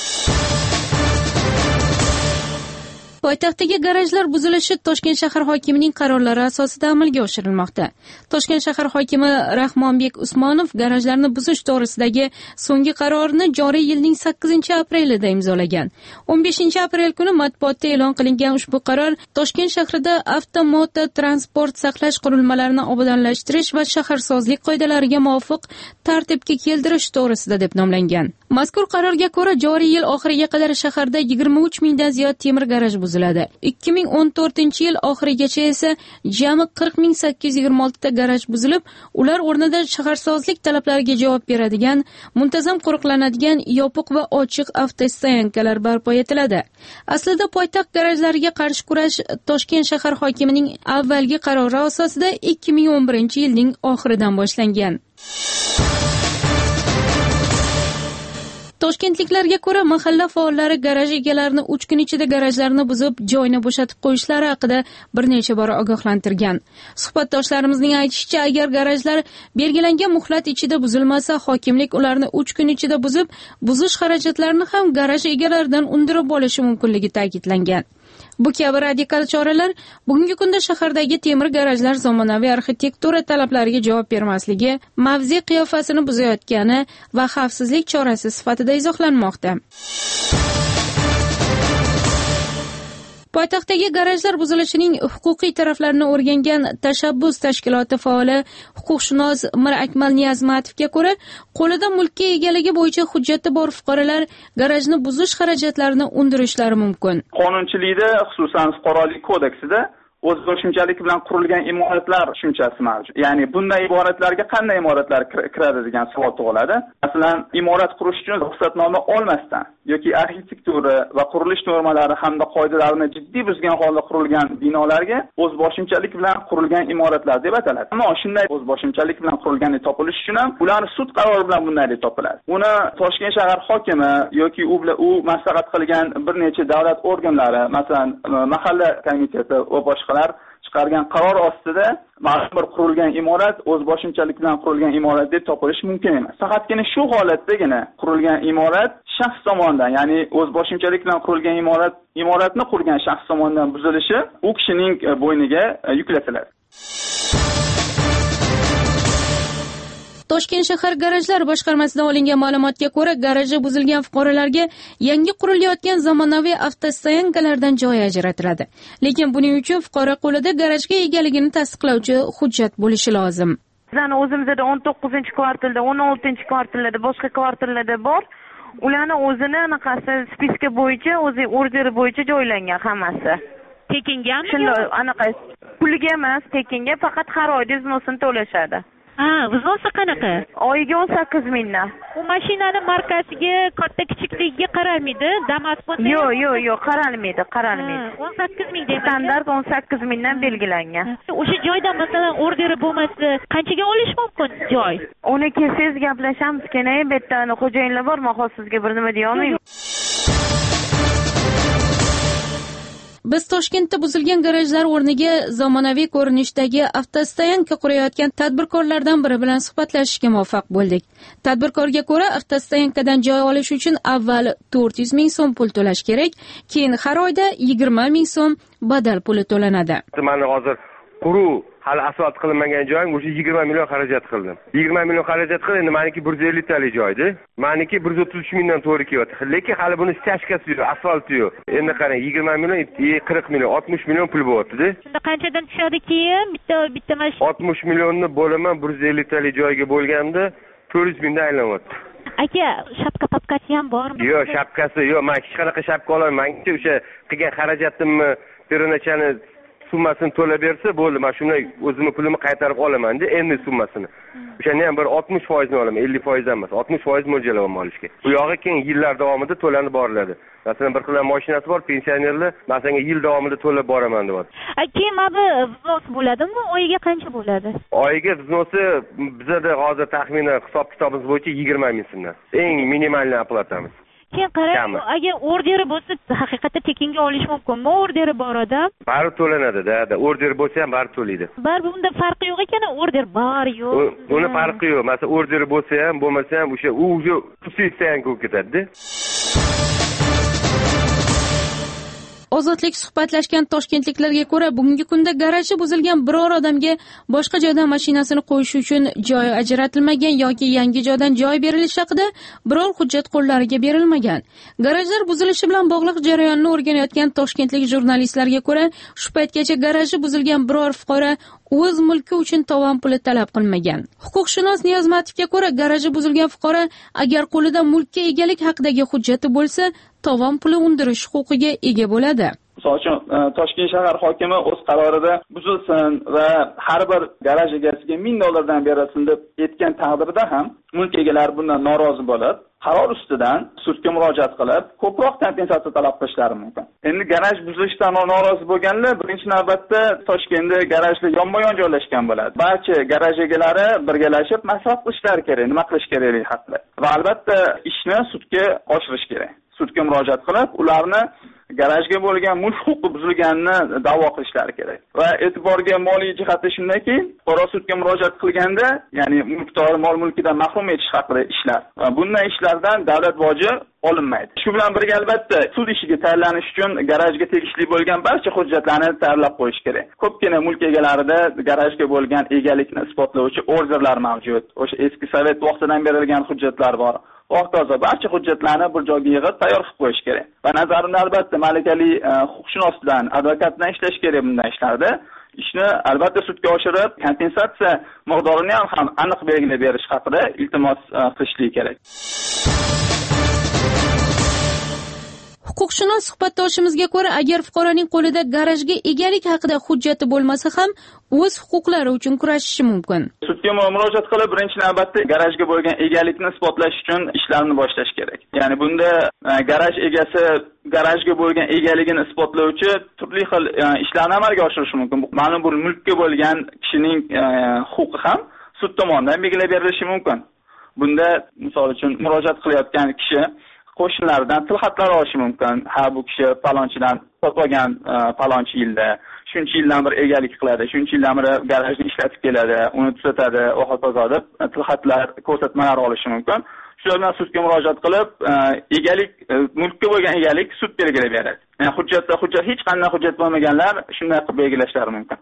Poytaxtdagi garajlar buzilishi Toshkent shahar hokimining qarorlari asosida amalga oshirilmoqda. Toshkent shahar hokimi Rahmonbek Usmonov garajlarni buzish to'g'risidagi so'nggi qarorini joriy yilning sakkizinchi aprelida imzolagan. o'n beshinchi aprel kuni matbuotda e'lon qilingan ushbu qaror Toshkent shahrida avtomoto transport saqlash qurilmalarini obodonlashtirish va shaharsozlik qoidalariga muvofiq tartibga keltirish to'g'risida deb nomlangan. Mazkur qarorga ko'ra joriy yil oxiriga qadar shaharda yigirma uch mingdan ziyod temir garaj buziladi. ikki ming o'n to'rtinchi yil oxirigacha esa jami qirq ming sakkiz yuz yigirma olti ta garaj buzilib, ular o'rnida shaharsozlik talablariga javob beradigan, muntazam qo'riqlanadigan yopiq va ochiq avtostoyankalar barpo etiladi. Aslida poytaxt garajlariga qarshi kurash Toshkent shahar hokimining avvalgi qarori asosida ikki ming o'n birinchi yilning oxiridan boshlangan. Toshkentliklarga ko'ra, mahalla faollari garaj egalarini uch kun ichida garajlarni buzib, joyni bo'shatib qo'yishlari haqida bir necha bor ogohlantirgan. Suhbatdoshlarimizning aytishicha, agar garajlar belgilangan muhlat ichida buzilmasa, hokimlik ularni uch kun ichida buzib, buzish xarajatlarini ham garaj egalaridan undirib olishi mumkinligi ta'kidlangan. Bu kabi radikal choralar bugungi kunda shahardagi temir garajlar zamonaviy arxitektura talablariga javob bermasligi, mavze qiyofasini buzayotgani va xavfsizlik chorasi sifatida izohlanmoqda. Poytaxtdagi garajlar buzilishining huquqiy taraflarini o'rgangan tashabbus tashkiloti faoli huquqshunos Mir Akmal Niyazmatovga ko'ra, qo'lida mulkiy egaligi bo'yicha hujjati bor fuqarolar garajni buzish xarajatlarini undirishlari mumkin. Qonunchilikda, xususan fuqarolik kodeksida o'z qo'shimchaligi bilan qurilgan imoratlar tushunchasi mavjud. Ya'ni bunday imoratlarga qanday imoratlar kiradi degan savol tug'iladi. Masalan, imorat qurish uchun ruxsatnoma olmasdan yoki arxitektura va qurilish normalari hamda qoidalarini jiddiy buzgan holda qurilgan binolarga o'z boshimchalik bilan qurilgan imoratlar deb ataladi. Ammo shunday o'z boshimchalik bilan qurilgani topilishi uchun ham ular sud qarori bilan bunday deb topiladi. Uni Toshkent shahar hokimi yoki u bilan u maslahat qilgan bir necha davlat organlari, masalan, mahalla komiteti va boshqa chiqargan qaror ostida ma'lum bir qurilgan imorat o'z boshimchalik bilan qurilgan imorat deb topilishi mumkin emas. Faqatgina shu holatdagina qurilgan imorat shaxs tomonidan, ya'ni o'z boshimchalik bilan qurilgan imorat imoratni qurgan shaxs tomonidan buzilishi u kishining bo'yniga yuklatiladi. Toshkent shahar garajlar boshqarmasidan olingan ma'lumotga ko'ra, garaji buzilgan fuqarolarga yangi qurilayotgan zamonaviy avtostoyankalardan joy ajratiladi. Lekin buning uchun fuqaro qo'lida garajga egaligini tasdiqlovchi hujjat bo'lishi lozim. Bizning o'zimizda o'n to'qqizinchi kvartalda, o'n oltinchi kvartallarda, boshqa kvartallarda bor. Ularni o'zini anaqasi spiska bo'yicha, o'zi orderi bo'yicha joylangan hammasi. Tekingami? Shunday anaqa puliga emas, tekinga faqat har oy vznosini to'lashadi. Ha, vznosi qanaqa? Oyiga o'n sakkiz mingdan. U mashinaning markasiga, katta kichikligiga qaralmaydi, Damas bo'lsa. Yo'q, yo'q, yo'q, qaralmaydi, qaralmaydi. o'n sakkiz ming deyman. Standart o'n sakkiz mingdan belgilangan. O'sha joydan masalan orderi bo'lmasa, qanchaga olish mumkin joy? Uni kelsangiz gaplashamiz, keyin bu yerda xo'jayinlar bor, men hozir sizga bir nima deya olmayman. Biz Toshkentda buzilgan garajlar o'rniga zamonaviy ko'rinishdagi avtostoyanka qurayotgan tadbirkorlardan biri bilan suhbatlashishga muvaffaq bo'ldik. Tadbirkorga ko'ra, avtostoyankadan joy olish uchun avval to'rt yuz ming so'm pul to'lash kerak, keyin har oyda yigirma ming so'm badal puli to'lanadi. Mana hozir quruq hali asfalt qilinmagan joyim o'sha yigirma million xarajat qildim. yigirma million xarajat qildim, endi meniki bir yuz ellik talik joydi. Meniki bir yuz o'ttiz uch mingdan to'g'ri kelyapti. Lekin hali buni stachkasi yo'q, asfalti yo'q. Endi qarang, yigirma million, qirq million, oltmish million pul bo'lyapti-da. Shunda qanchadan tushadi keyin bitta bitta mashina? oltmish millionni bo'laman bir yuz ellik talik joyga bo'lganda to'rt yuz mingdan aylanyapti. Aka, shapka papkasi ham bormi? Yo'q, shapkasi yo'q. Men hech qanaqa shapka ololmayman. Menimcha o'sha qilgan xarajatimni peronachani summasini to'lab bersa bo'ldi, men shunday o'zimning pulimni qaytarib olaman-da, endi summasini. O'shani ham bir oltmish foiz ni olaman, ellik foiz emas, oltmish foiz mo'ljallayapman olishga. Bu yog'i keyin yillar davomida to'lanib boriladi. Masalan, bir xillar mashinasi bor, pensionerlar, masalan, yil davomida to'lab boraman deyapti. Keyin mana bu vznos bo'ladimi? Oyiga qancha bo'ladi? Oyiga vznosi bizda hozir taxminan hisob-kitobimiz bo'yicha yigirma ming so'mdan. Eng minimalni aplatamiz. Keyin qarang, agar orderi bo'lsa, haqiqatda tekinga olish mumkinmi? Orderi bor odam. Bari to'lanadi-da, order bo'lsa ham bari to'laydi. Baribir unda farqi yo'q ekan, order bor, yo'q. Uni farqi yo'q. Masalan, order bo'lsa ham, bo'lmasa ham o'sha u o'zi xususiyatdan ko'p ketadi-da. Ozodlik suhbatlashgan toshkentliklarga ko'ra, bugungi kunda garaji buzilgan biror odamga boshqa joydan mashinasini qo'yish uchun joy ajratilmagan yoki yangi joydan joy berilishi haqida biror hujjat qo'llariga berilmagan. Garajlar buzilishi bilan bog'liq jarayonni o'rganayotgan toshkentlik jurnalistlarga ko'ra, shu paytgacha garaji buzilgan biror fuqaro o'z mulki uchun tovon puli talab qilmagan. Huquqshunos Niyozmatovga ko'ra, garaji buzilgan fuqaro agar qo'lida mulkka egalik haqidagi hujjati bo'lsa, tovon puli undirish huquqiga ega bo'ladi. Misol uchun Toshkent shahar hokimi o'z qarorida buzilsin va har bir garaj egasiga ming dollardan berilsin deb aytgan taqdirda ham mulk egalari bundan norozi bo'lib, qaror ustidan sudga murojaat qilib, ko'proq kompensatsiya talab qilishlari mumkin. Endi garaj buzilishidan norozi bo'lganlar birinchi navbatda Toshkentda garajlar yonma-yon joylashgan bo'ladi. Barcha garaj egalari birgalashib maslahat qilishlari kerak, nima qilish kerakligi haqida. va albatta ishni sudga oshirish kerak. Sudga murojaat qilib, ularni garajga bo'lgan mulk huquqi buzilganini da'vo qilishlari kerak. Va e'tiborga moliy jihati shundaki, fuqaro sudga murojaat qilganda, ya'ni mulkdor mol mulkidan mahrum etish haqida ishlar. Va bunday ishlardan davlat boji olinmaydi. Shu bilan birga albatta sud ishiga tayyorlanish uchun garajga tegishli bo'lgan barcha hujjatlarni tayyorlab qo'yish kerak. Ko'pgina mulk egalarida garajga bo'lgan egalikni isbotlovchi orderlar mavjud. O'sha eski sovet vaqtidan berilgan hujjatlar bor. Vaqtoza barcha hujjatlarni bir joyga yig'ib tayyor qilib qo'yish kerak. Va nazarimda albatta malakali huquqshunos bilan, advokat bilan ishlash kerak bunday ishlarda. Ishni albatta sudga oshirib, kompensatsiya miqdorini ham, ham aniq belgilab berish haqida iltimos qilishlik kerak. Huquqshunos suhbatdoshimizga ko'ra, agar fuqaroning qo'lida garajga egalik haqida hujjati bo'lmasa ham, o'z huquqlari uchun kurashishi mumkin. Sudga murojaat qilib, birinchi navbatda garajga bo'lgan egalikni isbotlash uchun ishlarni boshlash kerak. Ya'ni bunda garaj egasi garajga bo'lgan egaligini isbotlovchi turli xil ishlarni amalga oshirishi mumkin. Ma'lum bir mulkka bo'lgan kishining huquqi ham sud tomonidan belgilab berilishi mumkin. Bunda misol uchun murojaat qilayotgan kishi qo'shnilardan tilxatlar olishi mumkin. Ha, bu kishi palonchidan sotgan palonchi yilda, shuncha yildan bir egalik qiladi, shuncha yildan beri garajni ishlatib keladi, uni tuzatadi, va hokazo deb tilxatlar, ko'rsatmalar olishi mumkin. Shular bilan sudga murojaat qilib, egalik, mulkka bo'lgan egalik sud belgilab beradi. Ya'ni hujjatda hujjat hech qanday hujjat bo'lmaganlar shunday qilib belgilashlari mumkin.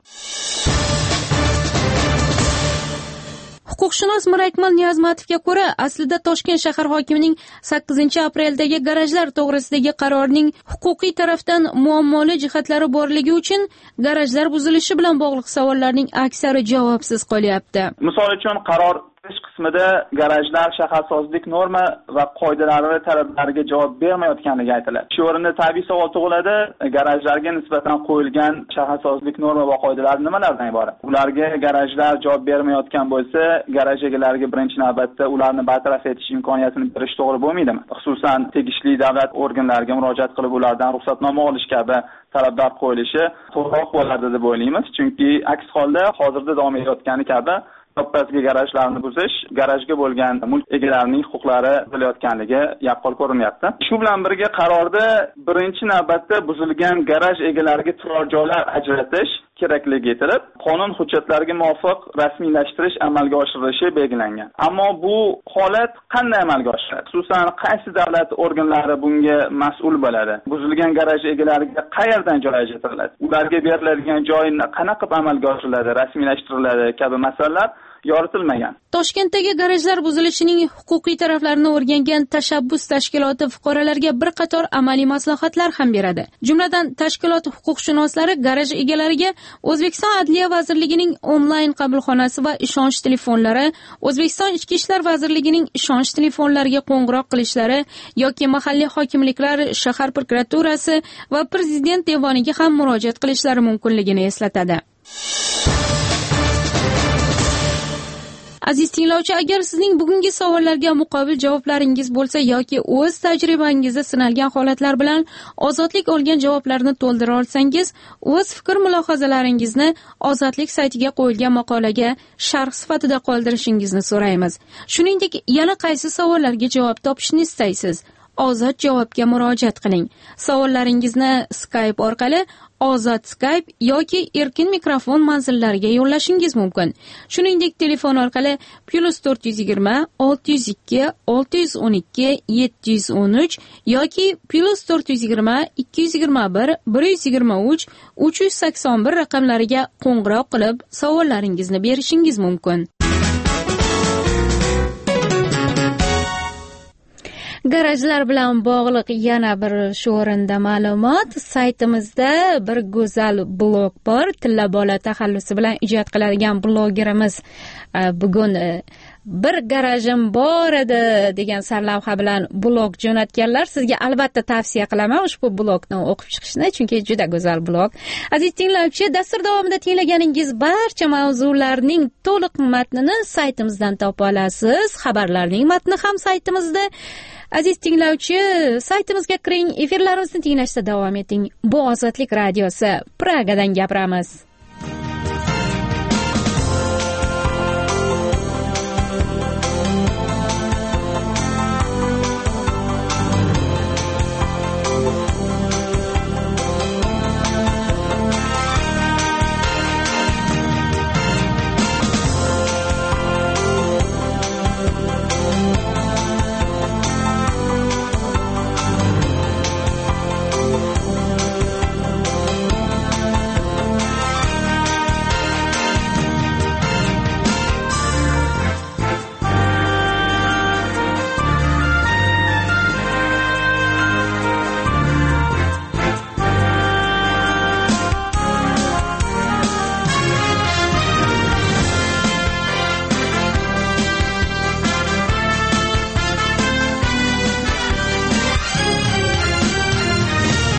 Huquqshunos Mirakmal Niyozmatovga ko'ra, aslida Toshkent shahar hokimining sakkizinchi apreldagi garajlar to'g'risidagi qarorining huquqiy tarafdan muammoli jihatlari borligi uchun garajlar buzilishi bilan bog'liq savollarning aksari javobsiz qolyapti. Misol uchun qaror qismida garajlar shaharsozlik norma va qoidalari va talablariga javob bermayotganligi aytiladi. Shu o'rinda tabiiy savol tug'iladi, garajlarga nisbatan qo'yilgan shaharsozlik norma va qoidalari nimalardan iborat? Ularga garajlar javob bermayotgan bo'lsa, garaj egalariga birinchi navbatda ularni bartaraf etish imkoniyatini berish to'g'ri bo'lmaydimi? Xususan, tegishli davlat organlariga murojaat qilib ulardan ruxsatnoma olish kabi talablar qo'yilishi to'g'riroq bo'lardi deb o'ylaymiz. Chunki aks holda hozirda davom etayotgani kabi To'ppasiga garajlarni buzish, garajga bo'lgan mulk egalarining huquqlari buzilayotganligi yaqqol ko'rinyapti. Shu bilan birga qarorda birinchi navbatda buzilgan garaj egalariga turar joylar ajratish kerakligi aytilib, qonun hujjatlariga muvofiq rasmiylashtirish amalga oshirilishi belgilangan. Ammo bu holat qanday amalga oshiradi? Xususan, qaysi davlat organlari bunga mas'ul bo'ladi? Buzilgan garaj egalariga qayerdan joy ajratiladi? Ularga beriladigan joyni qanaqa amalga oshiriladi, rasmiylashtiriladi kabi masalalar yoritilmagan. Toshkentdagi garajlar buzilishining huquqiy taraflarini o'rgangan tashabbus tashkiloti fuqarolarga bir qator amaliy maslahatlar ham beradi. Jumladan, tashkilot huquqshunoslari garaj egalariga O'zbekiston Adliya vazirligining onlayn qabulxonasi va ishonch telefonlari, O'zbekiston Ichki ishlar vazirligining ishonch telefonlariga qo'ng'iroq qilishlari yoki mahalliy hokimliklar, shahar prokuraturasi va prezident devoniga ham murojaat qilishlari mumkinligini eslatadi. Aziz tinglovchi, agar sizning bugungi savollarga muqobil javoblaringiz bo'lsa yoki o'z tajribangizda sinalgan holatlar bilan ozodlik olgan javoblarni to'ldira olsangiz, o'z fikr mulohazalaringizni Ozodlik saytiga qo'yilgan maqolaga sharh sifatida qoldirishingizni so'raymiz. Shuningdek, yana qaysi savollarga javob topishni istaysiz? Ozod javobga murojaat qiling. Savollaringizni Skype orqali Ozod Skype yoki erkin mikrofon manzillariga yo'llashingiz mumkin. Shuningdek, telefon orqali plus to'rt yuz yigirma olti yuz ikki olti yuz o'n ikki yetti yuz o'n uch yoki plus to'rt yuz yigirma ikki yuz yigirma bir bir yuz yigirma uch uch yuz sakson bir raqamlariga qo'ng'iroq qilib savollaringizni berishingiz mumkin. Garajlar bilan bog'liq yana bir shu o'rinda ma'lumot. Saytimizda bir go'zal blog bor. Tilla bola taxallusi bilan ijod qiladigan blogerimiz bugun bir garajim bor edi degan sarlavha bilan blog jo'natganlar. Sizga albatta tavsiya qilaman ushbu blogni o'qib chiqishni, chunki juda go'zal blog. Aziz tinglovchi, dastur davomida tinglaganingiz barcha mavzularning to'liq matnini saytimizdan topa olasiz. Xabarlarning matni ham saytimizda. Aziz tinglovchi, saytimizga kiring, efirlarimizni tinglashda davom eting. Bu Ozodlik radiosi, Pragadan gapiramiz.